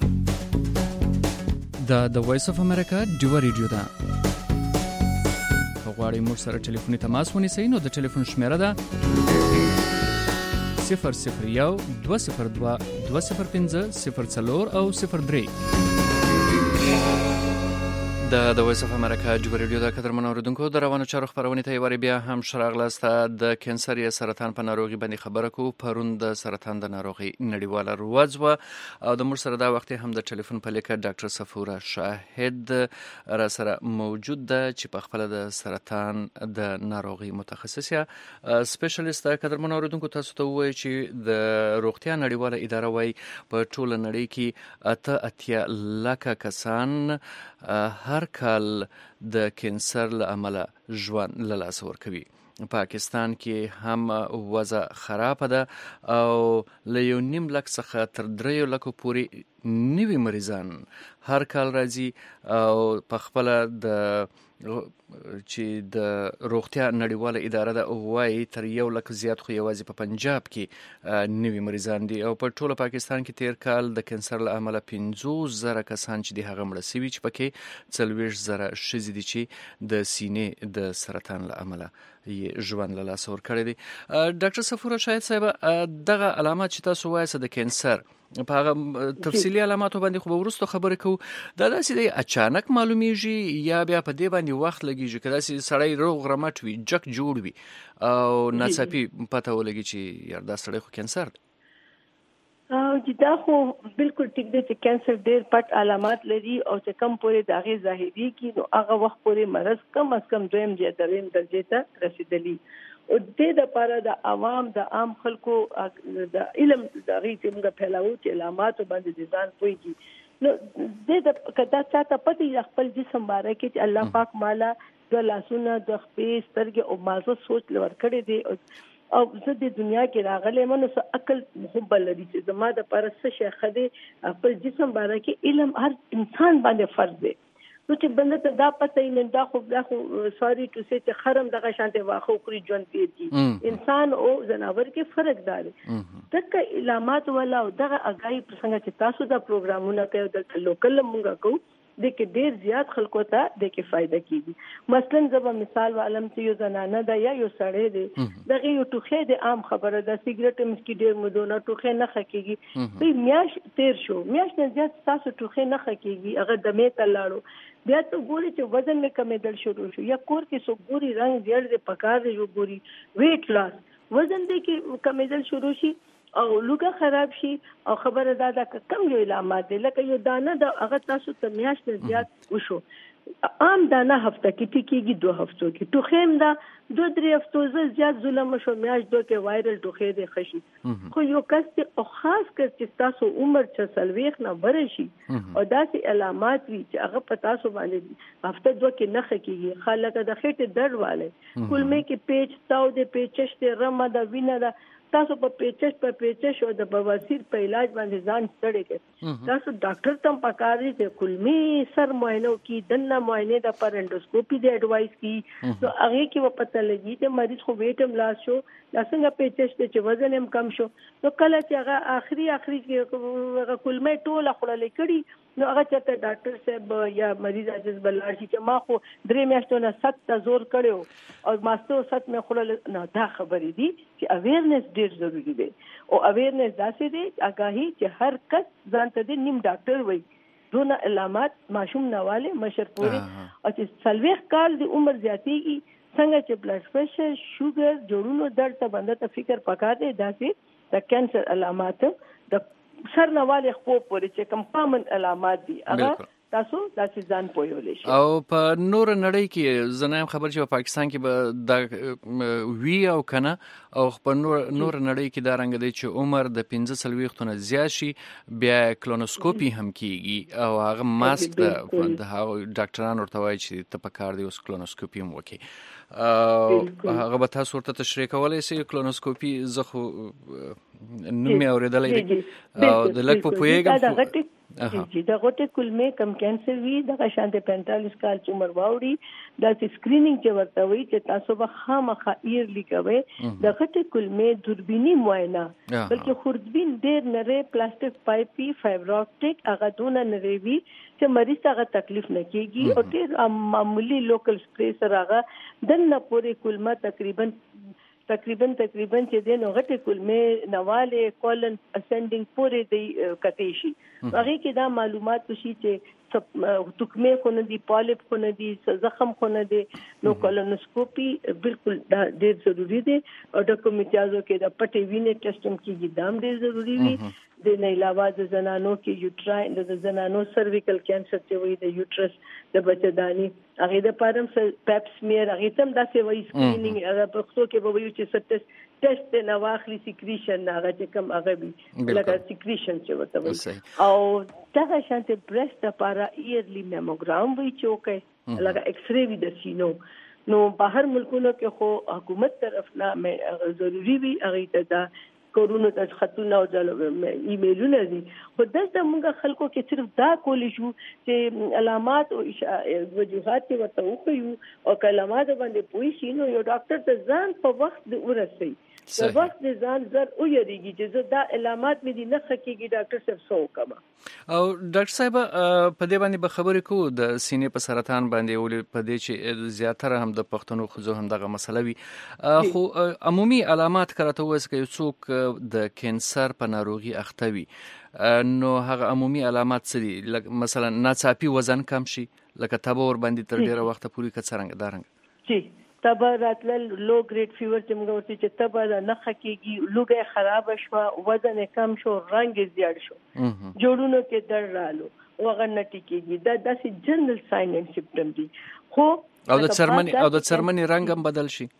کوو. د وایس اف امریکا ډیو ریډیو دا غواړئ موږ سره ټلیفوني تماس ونیسئ نو د ټلیفون شمیره ده 001 202 205 04 او 03. د وایس اف امریکا جوړ ریډیو د قدرمن اوریدونکو د روانو چارو خبرونه ته وری بیا هم شراغلاسته د کینسر یا سرطان په ناروغي باندې خبره کو پرون د سرطان د ناروغي نړیواله ورځ و او د مر سره دا وخت هم د ټلیفون په لیکه ډاکټر صفوره شاهد را سره موجود ده چې په خپل د سرطان د ناروغي متخصصه سپیشلیست قدرمن اوریدونکو تاسو ته وایي چې د روغتیا نړیواله اداره وایي په ټوله نړۍ کې اتیا لکه کسان هر کال د کینسر له امله ژوند له لاسه ورکوي. پاکستان کې هم وضع خراب ده او له 1.5 لک څخه تر 3 لکو پورې نوي مریضان هر کال راځي او په خپل د چې د روغتیا نړیواله اداره ده وایي تر 1 لک زیات خو یوازې په پنجاب کې نوي مریضان دي او په ټوله پاکستان کې تیر کال د کینسر له امله 50,000 کسان چې د هغه مړه شوي چې پکې 40,000 ښځې دي چې د سینې د سرطان له امله ژوند له لاسه ورکړی دی. ډاکټر صفوره شاهد صاحب دغه علامات چې تاسو وایاست د کینسر په هغه تفصیلي علاماتو باندې خو به وروسته خبرې کوو دا داسې دی اچانک معلومیږي یا بیا په دې باندې وخت لګیږي که داسې سړی روغ رمټ وي جک جوړ وي او ناڅاپي پته ولګي چې یار دا سړی خو کینسر دی؟ دا خو بالکل ټیک دی چې کینسر ډېر پټ علامات لري او چې کم پورې د هغې ظاهري کی نو هغه وخت پورې مرض کم از کم 2 یا 3 درجې ته رسیدلی او د لپاره د عوام د عام خلکو د علم د هغې چې موږ پھیلاو چې علاماتو باندې د ځان پوهېږي نو د کدا چاته پته خپل جسم باره کې چې الله پاک مالا د لاسونه د خپې سترګې او مازه سوچ ورکړی دی او زه د دنیا کې راغلی منو څه عقل محبت لري چې زما د پاره څه شی خدای خپل جسم باره کې علم هر انسان باندې فرض دی نو چې بنده ته دا پته یې نه دا خو سوري ټو سي چې خرم دغه شانته واخو کړی ژوند تیږي انسان او جناور کې فرق دی دغه علامات ولا او دغه اگاهي پرڅنګ چې تاسو دا پروګرامونه کوي د لوکل مونږه کوو د کې ډیر زیات خلکو ته د کې فائدہ کیږي مثلا زبا مثال عالم ته یو زنانه ده یا یو سړی دی دغه یو ټوخه د عام خبره ده سیګریټ مسکی ډیر مودونه ټوخه نه خکېږي په میاش تیر شو میاش نه زیات تاسو ټوخه نه خکېږي هغه دمه ته لاړو بیا ته ګوري چې وزن مې کمېدل شروع شو یا کور کې سو ګوري رنگ ډیر د پکار دی یو ګوري ویټ لاس وزن دې کې کمېدل شروع شي او لوګه خراب شي او خبره دا کم یو علامات دي لکه یو دانه د هغه تاسو ته میاش نه زیات وشو عام دانه هفته کې ټیکيږي 2 هفتو کې ټوخیم دا 2-3 هفتو زیات ظلم شو میاش دوه کې وایرل ټوخې دی خشي خو یو کس او خاص کر چې تاسو عمر 46 نه بره شي او داسې علامات وي چې هغه په تاسو باندې هفته دوه کې نه خکېږي خلک د خېټه درد والے کولمه کې پیچ تاو د پیچش ته رمه د وینه دا تاسو په پیچش او د بواسیر په علاج باندې ځان ستړي کړئ تاسو ډاکټر تم پکاري چې کلمي سر معاینه کی دنه معاینه د پر انډوسکوپي دی ایڈوایس کی نو هغه کې و پته لګي چې مریض خو ویټم لاس شو څنګه پیچش ته وزن هم کم شو نو کله چې هغه اخري کې کلمه ټوله خړلې کړي نو هغه چې ډاکټر صاحب یا مریض عاجز بلار شي چې ما خو 3 میاشتو نه 7 زور کړو او ماستو 7 مې خړل نه دا خبرې دي چې اویرنس ډیر ضروری دی او اویرنس داسې دی آگاهی چې هر کس ځان ته د نیم ډاکټر وي دونه علامات ماشوم نواله مشر پوری او چې 40 کال د عمر زیاتیږي څنګه چې بلډ پريشر شوګر جوړونو درد ته بنده ته فکر پکار دی داسې د کینسر علامات د سر نواله خو پوری چې کم کامن علامات دي هغه تاسو داسې ځان پوهولې شي او په نور نړۍ کې زنه خبر چې په پاکستان کې به د وی او کنه او په نور نړۍ کې دا رنګ دی چې عمر د 15 ختونه زیات شي بیا کلونوسکوپي هم کیږي او هغه ماسک د ډاکټرانو ورته وایي چې ته په کار دی اوس کلونوسکوپي هم وکړي هغه به تاسو ورته تشریح کولای شئ کلونوسکوپي زه خو نومې اورېدلی او د لږ په پوهېږم چې دا غوټه کلمه کم کینسر وی د شانته 45 کال عمر واوري دا سکرینینګ چې ورته وي چې تاسو به خامخا ایر لیکوي د غوټه کلمه دوربینی معاینه بلکې خوردبین ډېر نری پلاستیک پایپي فایبر اپټیک هغه دونه نری وي چې مریض ته تکلیف نه کیږي او ډېر معمولی لوکل سپیس راغه دنه پورې کلمه تقریبا چې د نوغټه کلمه نواله کولن اسندینګ پورې دی کتی شي هغه کې دا معلومات شي چې تکمه خو نه دي، پالیپ خو نه دي، زخم خو نه دي، نو کولونوسکوپي بالکل ډېر ضروری دی. او د کومیټازو کې د پټې وینې ټیسټ هم کیږي، دا هم ډېر ضروری وي. د نه علاوه د زنانو کې یوټراین د زنانو سرویکل کینسر چې وي د یوټرس د بچداني هغه د پارم پیپ سمیر هغه تم داسې وایي سکرینینګ هغه په څو کې به وایي چې ټیسټ نه واخلي سیکریشن هغه چې کوم هغه وي لکه سیکریشن چې ورته وایي. او دا شانته برست لپاره ایرلی میموګرام وایي چې اوکې لکه ایکس ری وي د سینو. نو بهر ملکونو کې خو حکومت طرف نه ضروری وي هغه ته دا کورونو ته خطونه او ایمیلونه دي. خو دلته موږ خلکو کې صرف دا کولی شو چې علامات او وجوهات ورته وخیو او کلمات باندې پوي شي نو یو ډاکټر ته ځان په وخت ورسي په وخت ځان زر او یریږي چې دا علامات مې دي نه خکېږي ډاکټر صاحب سو کما. او ډاکټر صاحب په دې باندې به خبرې کوو د سینې په سرطان باندې ولې په دې چې زیاتره هم د پښتنو خزو هم دغه مسله وي. خو عمومي علامات کراته وایي چې څوک د کینسر په ناروغي اخته وي نو هغه عمومي علامات څه دي؟ مثلا ناڅاپي وزن کم شي لکه تبه ور باندې تر ډیره وخت پورې کڅرنګ دارنګ جی تبه راتل لو ګریډ فیور چې موږ ورته چې تبه نه خکېږي لوګي خراب شو وزن کم شو رنگ زیات شو جوړونو کې درد رالو وغه نه ټیکيږي دا داسې جنرال ساين اند سیمپټم دي. خو او د چرمنې رنگ هم بدل شي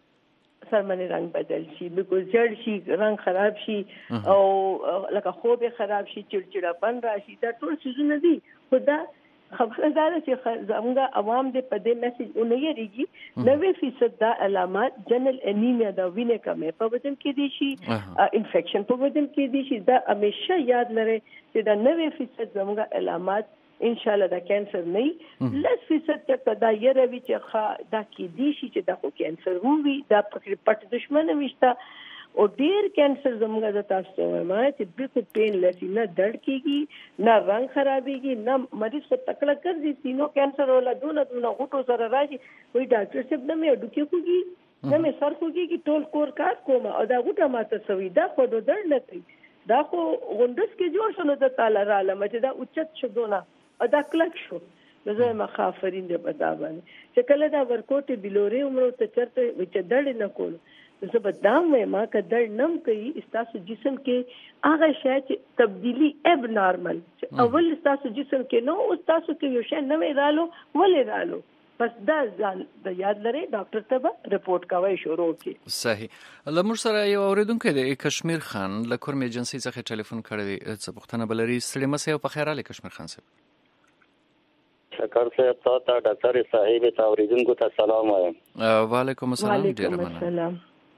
سرمنې رنگ بدل شي بالکل جړ شي رنگ خراب شي او لکه خوب خراب شي چړچړاپن راشي دا ټول څه نه دي. خدا خبردار چې زموږ عوام دې په دې میسج اونې ریږي 90% دا علامات جنرال انیمیا دا وینې کمې په بدن کې دي شي انفیکشن په بدن کې دي شي دا همیشه یاد لرئ چې دا 90% زموږ علامات ان شاء الله دا کینسر نه لس فیصد ته دا یره وی چې دا کې دي شي چې دا خو کینسر وي دا پټ دشمن وشته او ډیر کینسر زموږ د تاسو ما چې بالکل پین لسی نه درد کیږي نه رنگ خرابېږي نه مریض کو تکړه کوي سینو کینسر ولا دونه غوټو سره راځي وای ډاکټر صاحب نه مې ډوکی کوي نه مې سر کوي ټول کور کار کوم او دا غوټه ماته سوي دا خو درد نه کوي دا خو غونډس کې جوړ شنو د تعالی را لمه چې دا اوچت شدونه او دا کلک شو زه مخافرین دې پتا باندې چې کله دا ورکوټ بلوري عمره ته چرته چې درد نه کول زه به دا وایم ما که درد نم کوي استاسو جسم کې هغه شی چې تبدیلی اب نارمل اول استاسو جسم کې نو استاسو کې یو شی نوې رالو ولې رالو بس دا ځان د یاد لري ډاکټر ته به رپورټ کوي شروع کی. صحیح. لمر سره یو اوریدونکو د کشمیر خان له کورم ایجنسی څخه ټلیفون کړی څه پوښتنه بلري سړي مسه په خیر علي کشمیر خان صاحب. شکر صاحب ته ډاکټر صاحب ته اوریدونکو ته سلام وایم. وعلیکم السلام ډیر مننه.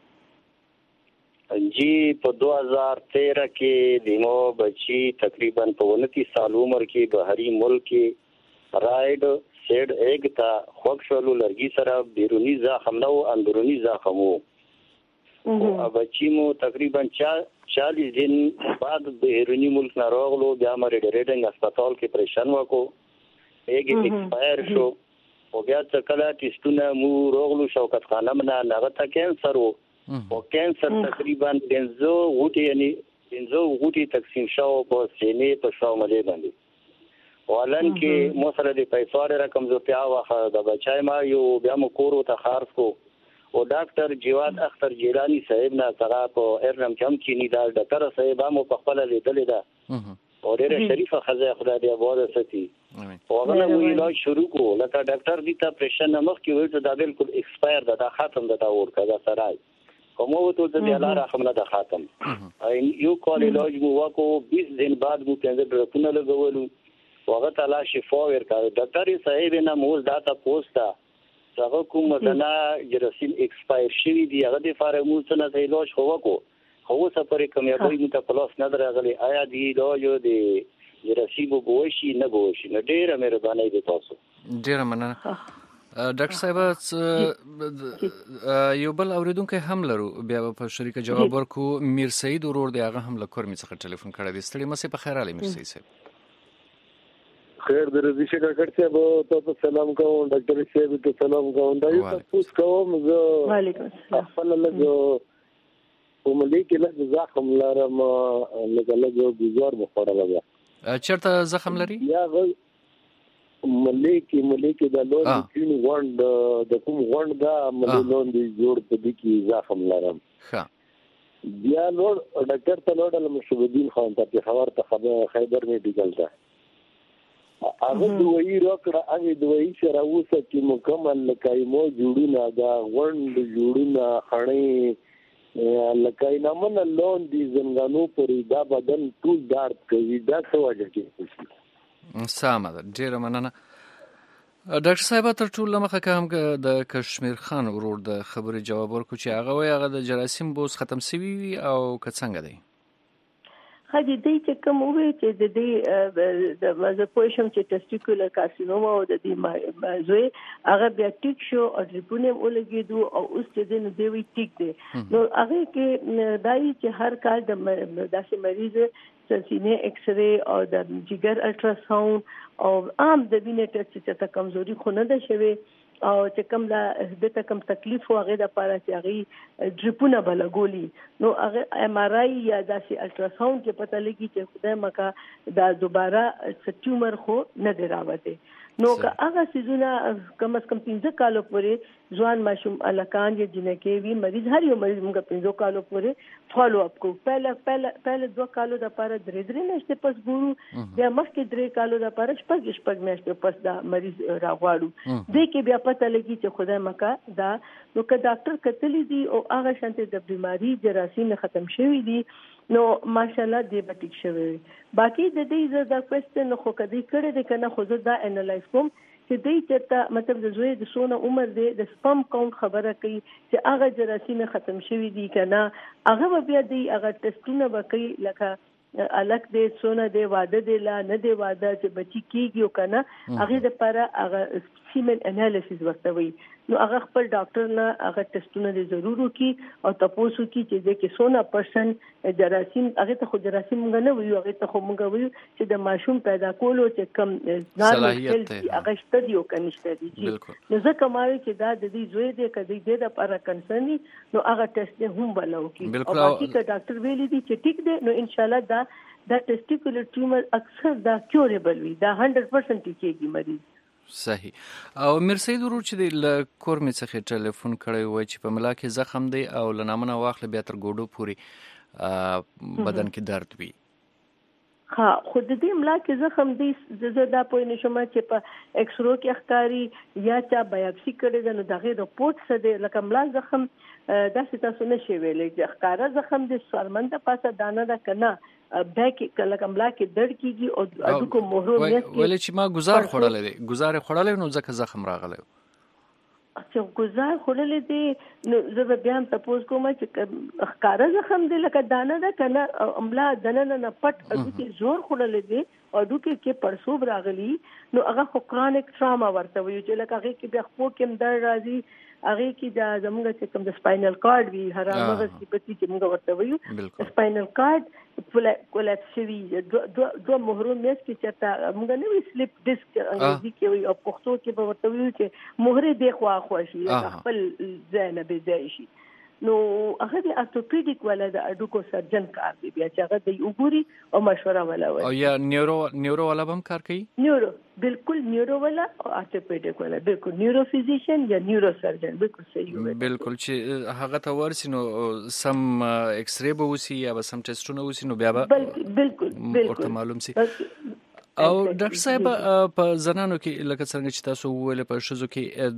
جی په 2013 کې دیمو بچی تقریبا په 29 سال عمر کې بهري ملک کې رائد سیډ ایگ تا خوښ شولو لرګي سره بیرونی زخم نو اندرونی زخم وو بچی مو تقریبا 40 دن بعد بیرونی ملک نه راغلو بیا مې ریډنګ هسپتال کې پریشان وکړو ایگ ایکسپایر شو او بیا کله ټیسټونه مو راغلو شوکت خانم نه لغته کینسر وو او کینسر تقریبا 5 غوټي تقسیم شو په سینې په شاوملې باندې ولن کې مو سره د پیسو رقم زو پیا واخه د بچای ما یو بیا مو کورو ته خارف کو او ډاکټر جواد اختر جیلانی صاحب نه سره په ارنم کم چینی دا ډاکټر صاحب مو په خپل لیدل دا او ډېر شریفه خزه خدای دې آباد ساتي او هغه مو علاج شروع کو لکه ډاکټر دې ته پرېشن مخ کې وایي دا بالکل ایکسپایر دا ختم دا اور کړه سره کومو ته د الله رحم نه ختم یو کال علاج مو وکړو 20 دن بعد مو څنګه ډرپونه لګولو هغه تعالی شفا ورکړه ډاکټر صاحب نه موږ داتا پوسټا هغه کوم مثلا جراسیل ایکسپایر شوی دی هغه د فارموس نه علاج وکړو خو سفرې کمیابوي مت پلاس نه درغلي آیا دی علاج دی جراسیل وګوشي نه ګوشي نه ډیره مهرباني دي تاسو ډیره مننه. ډاکټر صاحب یو بل اوریدونکو هم لرو بیا په شریکه جواب ورکو میر سعید ورور دی هغه هم له کورمي څخه ټلیفون کړی دی ستړي مسه په خیر علي میر سعید صاحب. خیر درځي چې ډاکټر صاحب ته سلام کوم ډاکټر صاحب ته سلام کوم دا یو تاسو کوم زه وعلیکم السلام خپل له کوملي کې له زخم لرم له ګزار مخوره لګا چیرته زخم لري ملي کې د لون کین وند د کوم وند دا ملي لون دی جوړ په دې کې زخم لرم بیا نور ډاکټر ته لوړل مشوبدین خان ته خبر ته خیبر میډیکل ته هغه دوی راکړه هغه دوی سره اوسه چې مکمل لکایمو جوړونه دا وند جوړونه خړې لکاینا من لون دي زنګانو پرې دا بدن ټول درد کوي دا څه وجه کې سامه ده ډیره مننه ډاکټر صاحب تر ټولو مخه کوم د کشمیر خان ورور د خبرې جواب ورکړو چې هغه وایي هغه د جراثیم بوس ختم شوی وي او که څنګه دی خدای دې چې کوم وې چې د دې د مزه پوښم چې ټیسټیکولر کارسینوما او د دې مزه هغه بیا ټیک شو او ریپونه ولګېدو او اوس چې دې نو دی وی ټیک دی نو هغه کې دای چې هر کال د داسې مریض سینې ایکس ری او د جګر الټراساوند او عام د وینې ټیسټ چې ته کمزوري خو نه ده شوی او چې کوم د کم تکلیف هغه د پاره چې هغه ډریپونه بلګولي نو هغه ام ار آی یا داسې الټراساوند کې پته لګي چې خدای مکا دا دوباره ټیومر خو نه دی راوته نو که هغه سيزونه کم از کم 15 کالو پورې ځوان ماشوم الکان یا جنکې وی مریض هر یو مریض موږ 15 کالو پورې فالو اپ کو پہله 2 کالو د پاره درې میاشتې پس ګورو بیا مخکې 3 کالو د پاره شپږ میاشتې پس دا مریض راغواړو دې کې بیا پته لګي چې خدای مکا دا نو که ډاکټر کتلی دي او هغه شانته د بیماری جراثیم ختم شوی دي نو ماشاءالله دې بټیک شوی باقی د دې د کوېسچن خو کدي کړي د کنه خو دا انالایز کوم چې دې چرته مطلب د زوی د سونه عمر دی د سپم کاونټ خبره کوي چې هغه جراثیم ختم شوی دي کنه هغه بیا دې هغه ټیسټونه وکړي لکه الک دې سونه دې واده دې لا نه دې واده چې بچی کیږي کنه هغه د لپاره هغه سیمن انالیسیس ورتوي نو هغه خپل ډاکټر نه هغه ټیسټونه دې ضرور وکي او تاسو کی چې دې کې 100% جراثیم هغه ته خو جراثیم نه وي هغه ته خو موږ وایو چې د ماشوم پیدا کولو چې کم صلاحیت هغه شته دی او کنيشته دي نو ځکه ما چې دا د دې زوی دې کدی دې د لپاره کنسرن نو هغه ټیسټ هم بلو کی او باقي که ډاکټر ویلي دي چې ټیک دی نو ان شاء الله دا ټیسټیکولر ټیومر اکثر دا کیوریبل وي دا 100% کیږي مریض صحیح او مرسید ورور چې د کور می څخه ټلیفون کړی و چې په ملا کې زخم دی او لنامنه واخله بیا تر ګوډو پوری بدن کې درد وي ها خود دې ملا کې زخم دی زه دا پوه نشم چې په ایکس رو کې ښکاری یا چا بایوپسي کړی ده نو دغه رپورټ څه دی لکه ملا زخم داسې تاسو نشي ویلې چې ښکارا زخم د سالمنده پاسه دانه ده کنه بیا کله کملا کې درد کیږي او اډو کو مهرو میس کې ولې چې ما گزار خړلې نو ځکه زخم راغلی چې گزار خړلې دي نو زه بیا هم تاسو کوم چې ښکارا زخم دی لکه دانه ده کنه املا دنه نه پټ اډو کې زور خړلې دي اډو کې پرسوب راغلی نو هغه خو کرونیک ټراما ورته وي چې لکه هغه کې بیا خو کې درد راځي هغه کې دا زموږ چې کوم د سپاینل کارډ وی هرامغه سپتی چې موږ ورته وایو سپاینل کارډ کولاپس شوی دوه مهرو میس کې چرته موږ نه وی سلیپ ډیسک انګریزي کې وي او پښتو کې به ورته وایو چې مهره دی خو شي خپل ځای نه به ځای شي نو هغه د ارتوپیډیک ولا د اډوکو سرجن کار دی بیا چې هغه د وګوري او مشوره ولا وي او یا نیورو ولا هم کار کوي نیورو بالکل نیورو ولا او ارتوپیډیک ولا بالکل نیورو فزیشن یا نیورو سرجن بالکل صحیح وي بالکل چې هغه ته ورسي نو سم ایکس ری به وسی یا سم ټیسټونه وسی نو بیا بالکل ورته معلوم سي او ډاکټر صاحب په زنانو کې لکه څنګه چې تاسو وویل په شذو کې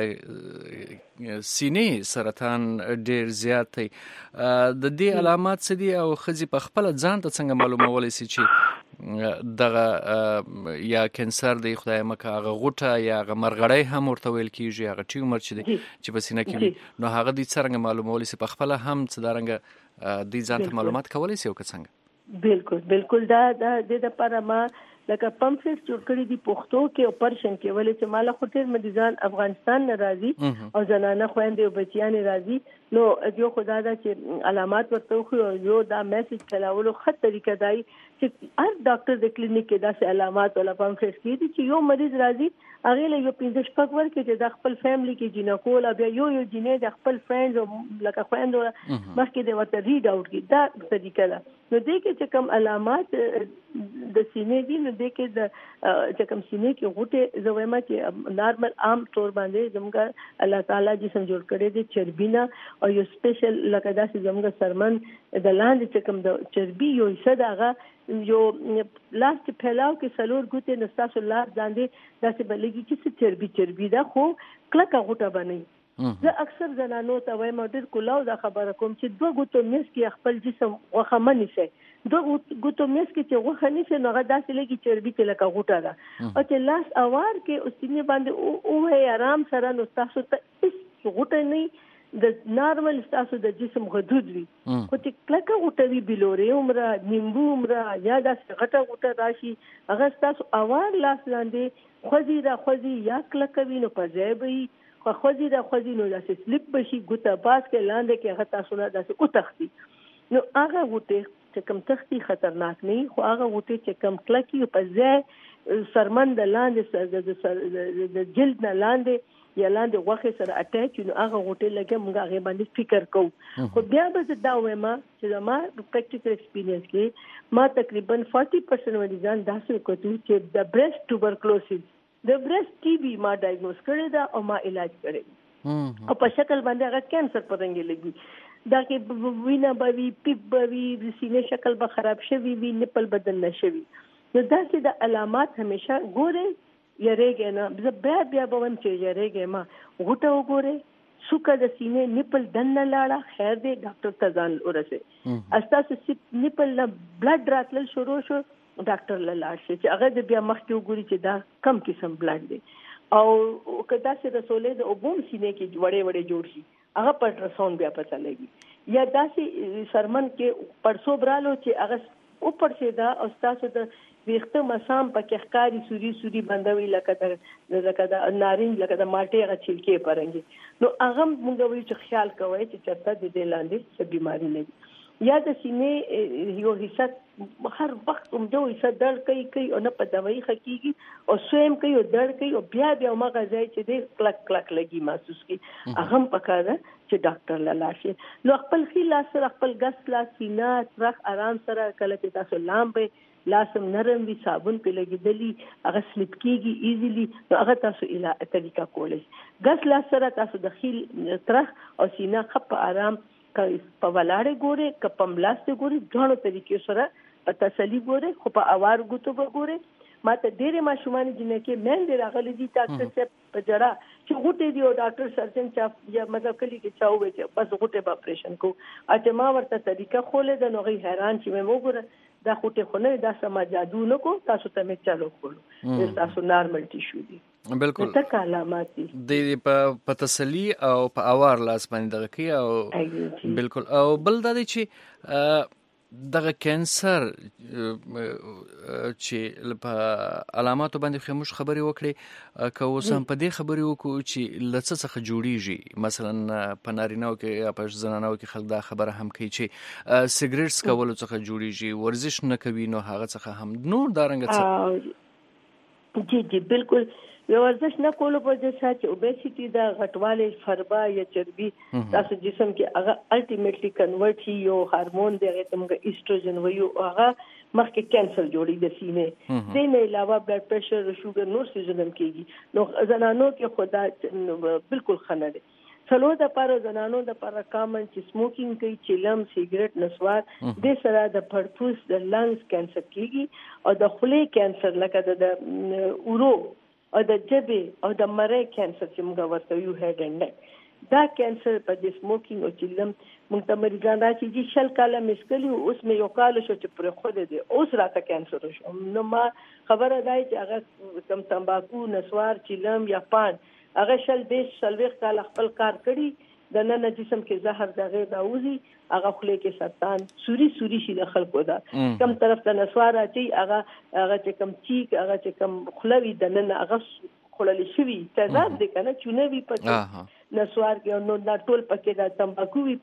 د سینې سرطان ډیر زیات دی د دې علامات څه دي او خزي په خپل ځان ته څنګه معلومولای شي چې دغه یا کانسر دی خدای مکه هغه غوټه یا هغه مرغړی هم ورته ویل کیږي هغه ټیومر چې په سینې کې وي نو هغه د څنګه معلومولای شي په خپل هم څه دارنګ د ځان ته معلومات کولای شي او څنګه بالکل دا د لپاره ما لکه پمفلټ جوړ کړی دی پښتو کې او پرشن کې ولې چې مالا خو ډېر مریضان افغانستان نه راځي او زنانه خويندې او بچیان راځي نو یو خدای دا چې علامات ورته خو یو دا میسج فلاولو خط طریقه دای چې هر ډاکټر د کلینیک کې داسې علامات ولا پامفلیټ کړي چې یو مریض راځي هغه له یو 15 شپږ ورکې چې د خپل فیملی کې جینکول بیا یو جینې د خپل فرندز لکه خويندو مخکې د ورته ریډ اوټ کی دا طریقه ده. نو دې کې چې کوم علامات د سینې دي نو دې کې د چې کوم سینې کې غوټه زویمه چې نارمل عام طور باندې زموږ الله تعالی جسم جوړ کړی دی چربینا او یو سپیشل لکه داسې زموږ سرمن د لاندې چې کوم د چربي یو حصہ دغه یو لاس په پلاو کې سلور ګوتې نستاسو لاس باندې داسې بلګي چې چربي دا خو کلکه غوټه بنئ. زه اکثر زنانو ته وایم ډېر کولاو دا خبره کوم چې دوه ګوتو مېس کې خپل جسم غوخه منی شي دوه ګوتو مېس کې چې غوخه نشي نو هغه داسې لګي چربي ته لکه غوټه ده او چې لاس اوار کې اوسینه باندې او آرام سره نو تاسو ته هیڅ غوټه نه د نارمل تاسو د جسم حدود وي خو چې کلکه غوټه وي بلوري عمره نیمبو عمره یا د غټه غوټه راشي هغه تاسو اوار لاس لاندې خوځي یا کلکه وي نو پځای خو خوځي نو داسې سلیپ بشي ګوته باز کې لاندې کې هغه تاسو نه داسې او تختی نو هغه غوټه چې کم تختی خطرناک نه خو هغه غوټه چې کم کلکی په ځای سرمن د لاندې د جلد نه لاندې یا لاندې غوخه سره اٹیچ نو هغه غوټه لګه موږ هغه باندې فکر کوو خو بیا به دا وایم چې ما پریکټیکل ایکسپیرینس کې ما تقریبا 40% مریضان داسې کوي چې د بریسټ ټوبرکلوسیس د بریسټ ټي بي ما ډایګنوز کړی دا او ما علاج کړی او په شکل باندې هغه کینسر پرنګي لګي دا کې وینا بوي پیپ بوي د سینې شکل به خراب شوي وي نپل بدل نشوي نو دا چې د علامات همیشه ګوره یریږي نه بیا به هم چې یریږي ما غوټه وګوره سوکه د سینې نپل دنه لاړه خیر دې ډاکټر ته ځان ورسه استاسو نپل نه بلډ راتل شروع شو ډاکټر لاله شي چې هغه د بیا مخ کې وګوري چې دا کم قسم بلډ دی او کدا چې رسولې د اوبوم سینې کې وړې جوړ شي هغه پټرسون بیا پته لګي یا داسې سرمن کې پرسو برالو چې هغه اوپر شي دا او تاسو د ویخته مسام پکې ښکاری سوري بندوي لکه د نارنج لکه د مالټي هغه چھلکې پرنګي نو هغه موږ وی چې خیال کوی چې چرته د دې لاندې څه بیماری نه یا د سینې یو حصہ هر وخت دوه حصہ درد کوي او نه په دوايي حقيقي او سویم کوي او درد کوي او بیا ما غځای چې دې کلک لګي محسوس کی اهم پکاره چې ډاکټر لاله نو خپل خلاص سره خپل ګس لا سینا ترخ آرام سره کله چې تاسو لامبه لاسم نرم وي صابون په لګیدلی هغه سلیپ کیږي ایزیلی نو هغه تاسو اله طریقہ کولای ګس لا سره تاسو د خیل ترخ او سینا خپ آرام په ولاړې ګوره کپم لاس ګوره ځانو طریقې سره په تسلی ګوره خو په اوار غوتو ګوره ماته ډېرې ماشومان جنکه مېن دې راغلي دي ډاکټر صاحب په جړه چې غوټه دی او ډاکټر سرجن چا یا مطلب کلی کې چاو وي چې بس غوټه به اپریشن کو اته ما ورته طریقه خولې د نوغي حیران چې مې وګوره دا غوټه خو نه دا سم جادو نه کو تاسو ته مې چالو کولو تاسو نارمل ټیشو دي بالکل تک علامات دي په تسلی او په اوار لاس باندې دغه کی او بالکل او بل دا چې دغه کانسر چې په علاماتو باندې خموش خبري وکړي که اوس هم په دې خبري وکړو چې لڅ څخه جوړیږي مثلا په نارینه‌و کې یا په زنانه‌و کې خلک دا خبره هم کوي چې سیګریټس کول څخه جوړیږي ورزش نه کوي نو هغه څخه هم نور دارنګ څه جی بالکل یو ورزش نه کولو په وجه چې اوبېسيټي دا غټواله فربا یا چربي تاسو جسم کې هغه الټیمیټلی کنورټ شي یو هورمون دی هغه تمګه ایستروجن وایو هغه مخکې کینسر جوړي د سینې د نه علاوه بلډ پريشر او شوګر نور سيزنم کېږي نو زنانو کې خدا بالکل خنه دي څلور د پاره زنانو د پاره کامن چې سموکینګ کوي چیلم سیګریټ نسوار د سره د پړپوس د لنګز کینسر کېږي او د خولې کینسر لکه د اورو او د جبې او د مړې کینسر چې موږ ورته یو هډ اند نیک دا کینسر په د سموکینګ او چیلم موږ ته مریضان راځي چې شل کاله مسکلی اوس مې یو کال شو چې پر خو دې اوس راته کینسر شو نو ما خبره ده چې هغه کم تمباکو نسوار چیلم یا پان هغه شل بیس شلويخ کال خپل کار کړی د نن جسم کې زهر دغه داوزي هغه خلې کې سرطان سوري شي د خلکو دا کم طرف ته نسوار اچي هغه چې کم چیک هغه چې کم خلوي د نن هغه خلل شوی تضاد دي کنه چونوي پته نسوار کې نو دا ټول پکې دا تمباکو وی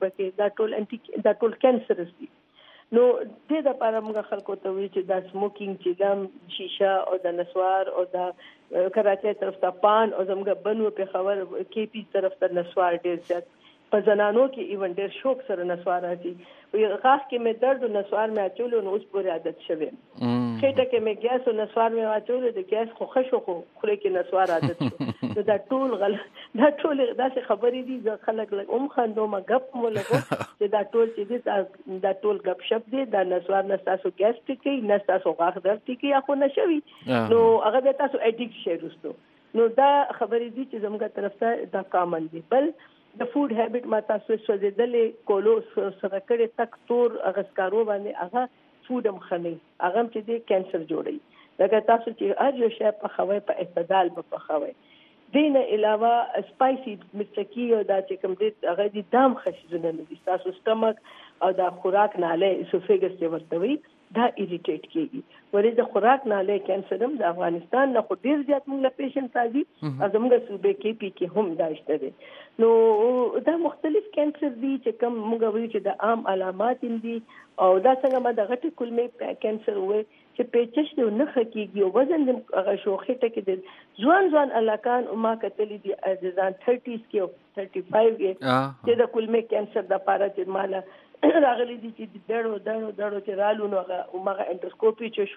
پکې دا ټول کینسرس دي. نو دې د لپاره موږ خلکو ته وی چې دا سموکینګ چې دا شیشه او د نسوار او د کراچۍ طرف ته پان او زموږ بنو په خبر کې پی طرف ته نسوار ډیر زیات په زنانو کې ایون ډیر شوق سره نسوار راځي. وی غاښ کې مې درد او نسوار مې اچول نو اوس پورې عادت شوه. خېټه کې مې ګیس او نسوار مې اچول د ګیس خو خشو خو خله کې نسوار عادت شو. دا ټول دا ټول داسې خبرې دي چې خلک لږ خندو ما غپ مو لګو چې دا ټول چې دا ټول غپ شپ دي. دا نسوار نه تاسو ګیس ټکی نه تاسو غاښ درد ټکی یا خو نشوي نو هغه تاسو اډیکټ شي رسټو. نو دا خبرې دي چې زموږ طرف ته دا کامن دي. بل د فود هابټ ما تاسو سوځیدلې کولو سره کړي تک تور اغسکارو باندې هغه فود هم خني هغه چې د کینسر جوړي. لکه تاسو چې هر یو شی په خوي په اعتدال په خوي دینه علاوه سپایسی مرچکی او دا چې کوم دې هغه دي دام خشزونه نه دي. تاسو سټمک او دا خوراک ناله اسوفیګس چې ورته وي دا ایریټیټ کیږي. ورې د خوراک ناله کینسر هم د افغانستان نه خو ډیر زیات موږ پیشنټ راځي او زموږ صوبې کې پی کې هم دا شته دي. نو دا مختلف کینسر دي چې کوم موږ وایو چې د عام علامات دي او دا څنګه ما د غټي کولمې کینسر وې چې پیچش دی نه حقيقي او وزن د هغه شوخه ته کې ځوان الکان او ما کتلې دي ځان 30s کې او 35 کې چې د کولمې کینسر د پاره چې مالا راغلي دي چې دړو چې رالو نو هغه ماغه انډوسکوپي چې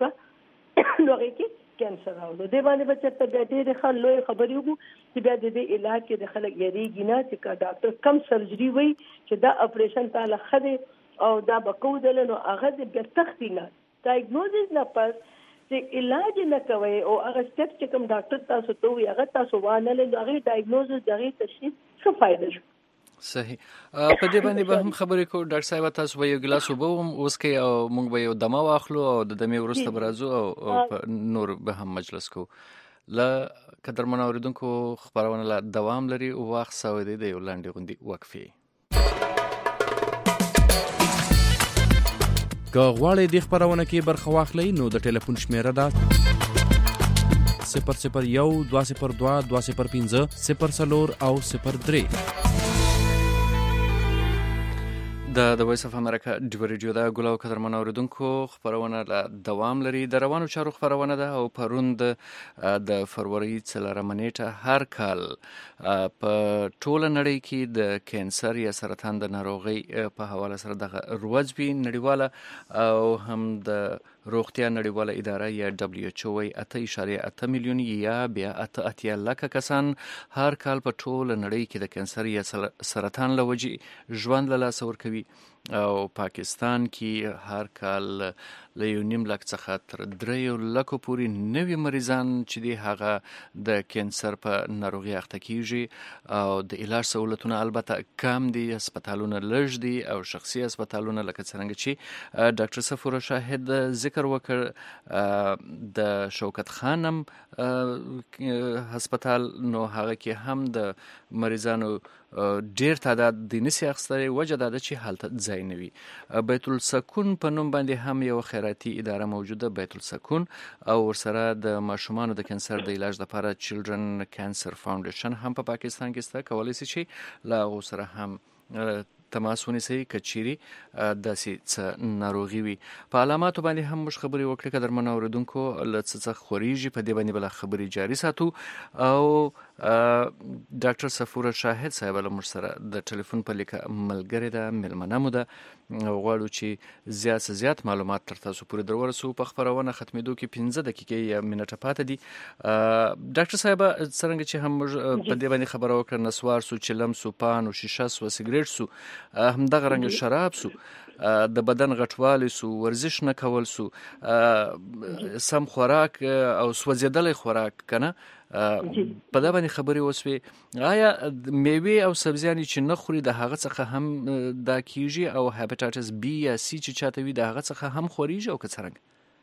شو نو هغه کې کینسر راوړو. د باندې بچته د ډېر خلک خبرې وګو چې بیا د دې علاج کې د خلک یریږي نه چې کا ډاکټر کم سرجری وي چې دا اپریشن تعالی خده او دا بقودل نو هغه د بیا تختی نه ډایګنوزس نه پس چې علاج نه کوي او هغه سټپ چې کوم ډاکټر تاسو ته وي هغه تاسو وانه له هغه ډایګنوزس دغه تشخیص څه فائدہ شو. صحیح. په دې باندې به هم خبرې کوو ډاکټر صاحب. تاسو به یو ګلاس اوبه هم اوس کې او موږ به یو دمه واخلو او د دمې وروسته به راځو او نور به هم مجلس کوو. له قدرمن اوریدونکو خبرونه لا دوام لري او وخت سوي دی د یو لاندې غوندي وقفه. که غواړئ د خبرونه کې برخه واخلئ نو د ټلیفون شمیره ده 001 202 205 04 او 03. د وایس اف امریکا ډیو ریډیو دا ګلو قدرمن اوریدونکو خبرونه لا دوام لري. د روانو چارو خبرونه ده او پروند د فروری 4 منېټه هر کال په ټوله نړۍ کې د کینسر یا سرطان د ناروغي په حواله سره د ورځ وی نړیواله او هم د روغتیا نړیواله اداره یا WHO 8.8 میلیون یا بیا 8 لک کسان هر کال په ټوله نړۍ کې د کینسر یا سرطان لوجي ژوند له لاسه ورکوي او پاکستان کې هر کال له 1.5 لک څخه تر 3 لک پورې نوي مریضان چې دي هغه د کینسر په ناروغي اخته کیږي او د علاج سہولتونه البته کم دي. هسپتالونه لږ دي او شخصي هسپتالونه لکه څنګه چې ډاکټر صفور شاهد ذکر وکړ د شوکت خانم هسپتال نو هغه کې هم د مریضانو ډیر تعداد د نسی اخستري وجه دا چې حالت ځای نوي. بیت السکون په نوم باندې هم یو خیراتي اداره موجوده بیت السکون او ورسره د ماشومانو د کینسر د علاج لپاره چلډرن کینسر فاونډیشن هم په پاکستان کې سته. کولای شي چې لا سره هم تماس ونیسي کچيري داسې څه ناروغي وي. په علاماتو باندې هم مش خبري وکړه قدرمن اوریدونکو لڅ خوريږي په دې باندې بل خبري جاري ساتو او ډاکټر صفور شاهد صاحب له مر سره د ټلیفون په لیکه ملګری ده ملمنه مو ده غواړو چې زیات معلومات تر تاسو پورې درورسو. په خبرونه ختمېدو کې 15 دقیقې یا منټه پاتې دي. ډاکټر صاحب څنګه چې هم په دې باندې خبره وکړه نسوار سو چلم سو پان او شیشه سو سیګریټ سو همدغه رنګ شراب سو د بدن غټوالی سو ورزش نه کول سو سم خوراک او سوځیدل خوراک کنه په دا باندې خبرې وسوي. آیا میوه او سبزیانی چې نه خوري د هغه څخه هم دا کیږي او هپاتایټس بی یا سی چې چاته وي د هغه څخه هم خوريږي او کڅرنګ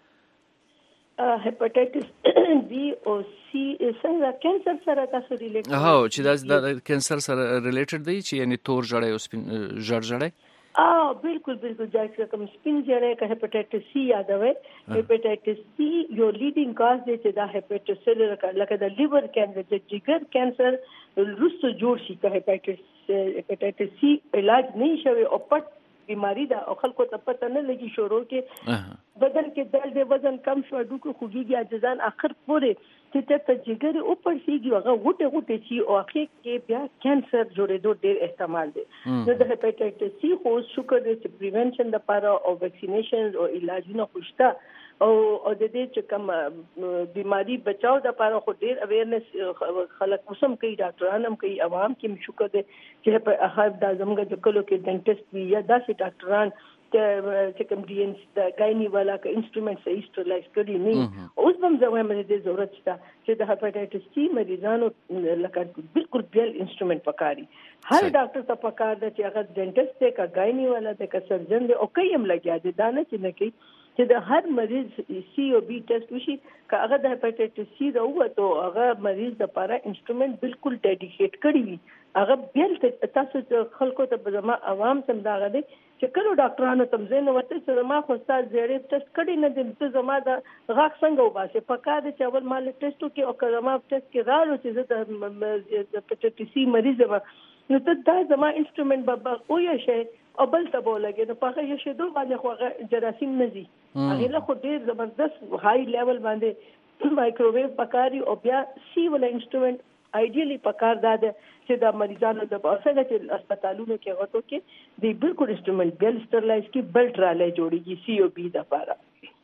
هپاتایټس بی او سی څنګه کینسر سره تاسو ریلیټ چې دا کینسر سره ریلیټډ دی چې یعنی تور جړې او سپین جړ بالکل چې کوم سپین جړې که هپاټایټس سی یادوي هپاټایټس سی یو لیډینګ کاز دی چې دا هپاټوسیلر لکه د لیور کینسر د جګر کینسر روسو جوړ شي که هپاټایټس سی علاج نه شوي او پټ بیماری دا او خلکو ته پته نه لګي شروع کې بدن کې درد وزن کم شو ډوکو خوږي اجزان اخر پورې چې ته جګر او پړسیږي هغه غوټه شي او اخر کې بیا کینسر جوړېدو ډېر احتمال دی نو د هپاټایټس سی خو شکر دې چې پریونشن د لپاره او ویکسینیشن او علاجونه خوشته او د دې چې کوم بیماری بچاو د لپاره خو ډېر اویرنس خلک وسم کوي ډاکټران هم کوي عوام کې شکر دې چې هغه د زموږ د کلو کې ډنټسټ وی یا داسې ډاکټران چې کوم ډي ان د ګایني والا کا انسټرومنټ صحیح سټرلایز کړي نه اوس هم زموږ باندې ضرورت شته چې د هپاټایټس سی مریضانو لکه بالکل بیل انسټرومنټ پکاري هر ډاکټر ته پکار دی چې هغه ډنټسټ دی کا ګایني والا دی کا سرجن دی او کوم لګیا دی دا نه چې نه کوي چې د هر مریض سی او بی ټیسټ وشي که هغه د هپاټایټس سی راووتو هغه مریض د لپاره انسټرومنټ بالکل ډیډیکیټ کړی وي هغه بیل تاسو خلکو ته زما عوام سم دا غدي چې کله ډاکټرانو تمزین ورته چې ما خو ستاسو زیړې ټیسټ کړی نه دي چې زما د غاښ څنګه وباسه پکا د چاول مال ټیسټو کې او کله ما ټیسټ کې رالو چې د هپاټایټس سی مریض نو ته دا زما انسټرومنټ بابا او یا شي او بل ته بولګي نو په هغه شی دوه باندې خو جراثیم نه دي هغه له خو ډیر زبردست هاي لیول باندې مایکروویو پکاري او بیا سی ول انسټرومنټ ایډیلی پکار ده چې د مریضانو د باسه چې هسپتالونو کې غوټو کې دی بالکل انسټرومنټ بیل سټرلایز کی بیل ټرالې جوړیږي سی او بی د لپاره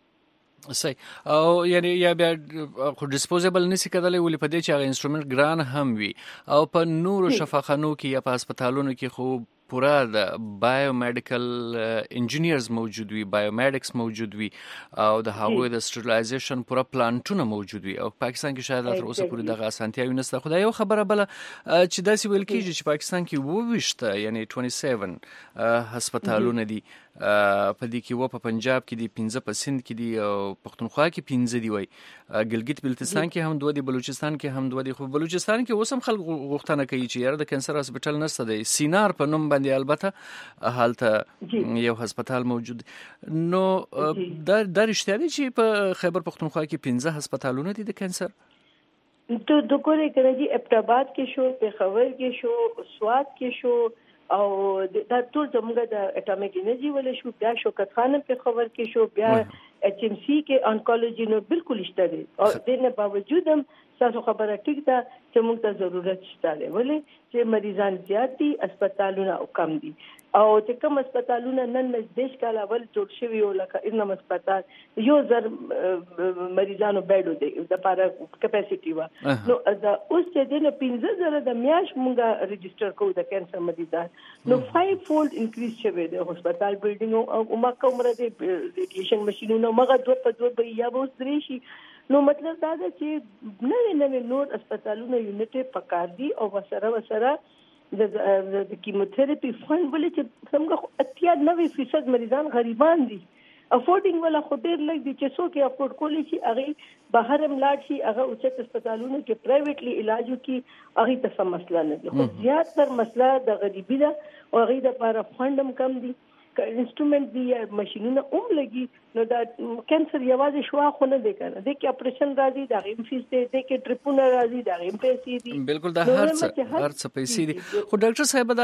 صحیح او یعنی یا بیا خو ډیسپوزیبل نسی کېدلی ولې په دې چې هغه انسټرومنټ ګران هم وي او په نورو شفاخانو کې یا په هسپتالونو کې خو پورا د بایومedical انجینیرز موجود وي بایومediکس موجود وي او د هغوی د سټرلایزیشن پورا پلانټونه موجود وي او پاکستان کې شاید تر اوسه پورې دغه اسانتیاوې نشته خو دا یو خبره بله چې داسې ویل کېږي چې پاکستان کې 27 یعنی 27 هسپتالونه دي په دې کې په پنجاب کې دي 15 په سند کې دي او پښتونخوا کې 15 دي وای ګلګت بلتستان کې هم 2 دي بلوچستان کې هم 2 دي خو بلوچستان کې اوس هم خلک غوښتنه کوي چې یاره د کانسر هسپتال نشته دی سینار په نوم باندې البته حالته یو هسپتال موجود نو دا رښتیا دی چې په خیبر پښتونخوا کې 15 هسپتالونه دي د کانسر تو د کورې کړي ابټاباد کې شو پیښور کې شو سوات کې شو او دا ټول زموږ د اټامیک انرژي ولې شو بیا شوکت خان په خبر کې شو بیا ایچ ام سی کې انکولوژي نو بالکل شته دي او د نه باوجود هم تاسو خبره ټیک ده چې موږ ته ضرورت شته ولې چې مریضان زیات دي هسپتالونه کم دي او چې کوم هسپتالونه نن نزدیک کال اول جوړ شوی او لکه انم هسپتال یو زر مریضانو بیډو دی د لپاره کیپاسټي وا نو دا اوس چې د 15000 د میاش مونږه ريجستره کوو د کانسر مریضان نو 5 فولډ انکریز شوی د هسپتال بلډینګ او مکه عمره د ریډیشن ماشينونو مغه دوه په دوه به یا اوس درې شي نو مطلب دا ده چې نوې نور هسپتالونه یونټ پکار دي او وسره د کیموتراپي فند ولې چې څنګه 90% مریضان غریبان دي افورډینګ ولا خو ډیر لږ دي چې څوک یې افورډ کولی شي هغه بهر هم لاړ شي هغه اوچت هسپتالونو کې پرایویټلی علاج وکړي هغه ته سم مسله نه دي خو زیات تر مسله د غریبي ده او هغه د لپاره فند هم کم دي انسټرومنټ دی یا ماشينونه لګي نو دا کانسر یوازې شوا خو نه دی کنه د کې اپریشن راځي دا غیم فیس دی د کې ټریپونه راځي دا غیم پیسې دي بالکل دا هر څه پیسې دي خو ډاکټر صاحب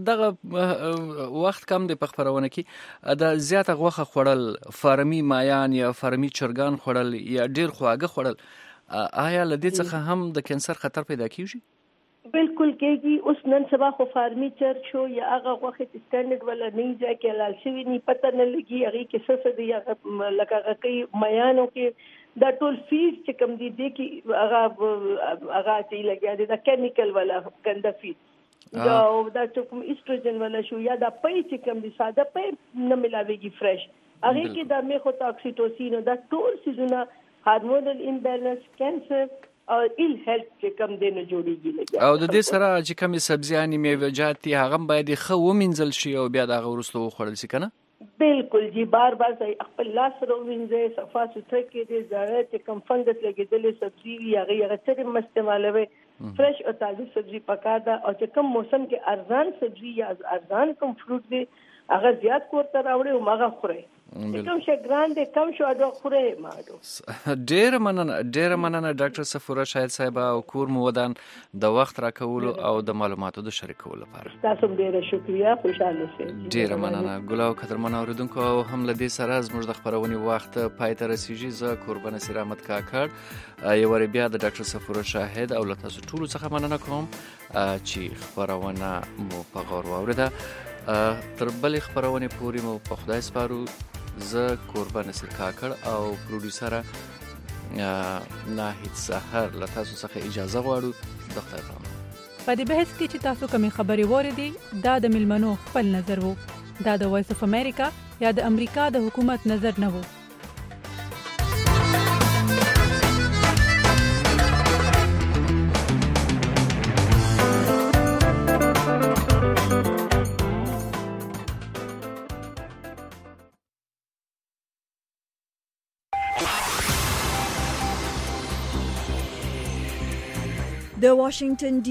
دغه وخت کم دی په خبرونه کې دا زیاته غوخه خوړل فارمي مایان یا فارمي چرګان خوړل یا ډیر خواږه خوړل آیا لدې څخه هم د کانسر خطر پیدا کیږي بالکل کېږي اوس نن سبا خو فارمي چرګ شو یا هغه غوښه سټانډرډ ولا نه ځای کې حلال شوی نه پته نه لګي هغه کې څه دي هغه لکه کوي میانو کې دا ټول فیډ چې کوم دي کې هغه چې لګیا دي دا کیمیکل ولا کنده فیډ دا چې کوم ایستروجن ولا شو یا دا پي چې کوم دي ساده پي نه ملاويږي فرش هغه کې د میخو اکسیټوسین دا ټول سيزونه هارمونل امبیلنس کانسر او ایل هیلث چې کم دینه جوړیږي او د دې سره چې کومې سبزیانې میوه‌جات دي هغه باید خو ومنځل شي او بیا د غورستو خوړل شي کنه بالکل جی بار خپل لاس روینځي صفا ستر کې دې زړه چې کم فنګس لګیدلې سبزی وي هغه څه استعمالوي فرش او تازه سبزي پکار ده او چې کوم موسم کې ارزان سبزي یا ارزان کوم فروټ دی هغه زیات کور ته راوړي او ماغه خوري کوم شي ګران دي کم شو اډو خوري ماډو. ډیر مننه ډاکټر صفوره شاهد صاحب او کور مو ودان د وخت راکولو او د معلوماتو د شریکولو لپاره. تاسو ډیره شکریا خوشاله شئ. ډیر مننه ګلاو قدرمن اوریدونکو او هم له دې سره زموږ د خبرونې وخت پای ته رسیږي. زه قربان نصیر احمد کاکړ یو ور بیا د ډاکټر صفوره شاهد او له تاسو ټول څخه مننه کوم چې خبرونه مو په غور واوریده. تر بلې خبرونې پورې مو په خدای سپارو. زه قربان نصیر کاکړ او پروډوسر ناهید سحر له تاسو څخه اجازه غواړو. د خدای په امان. په دې بحث کې چې تاسو کومې خبرې واوریدې دا د ملمنو خپل نظر وو. دا د وایس اف امریکا یا د امریکا د حکومت نظر نه وو. د واشنگټن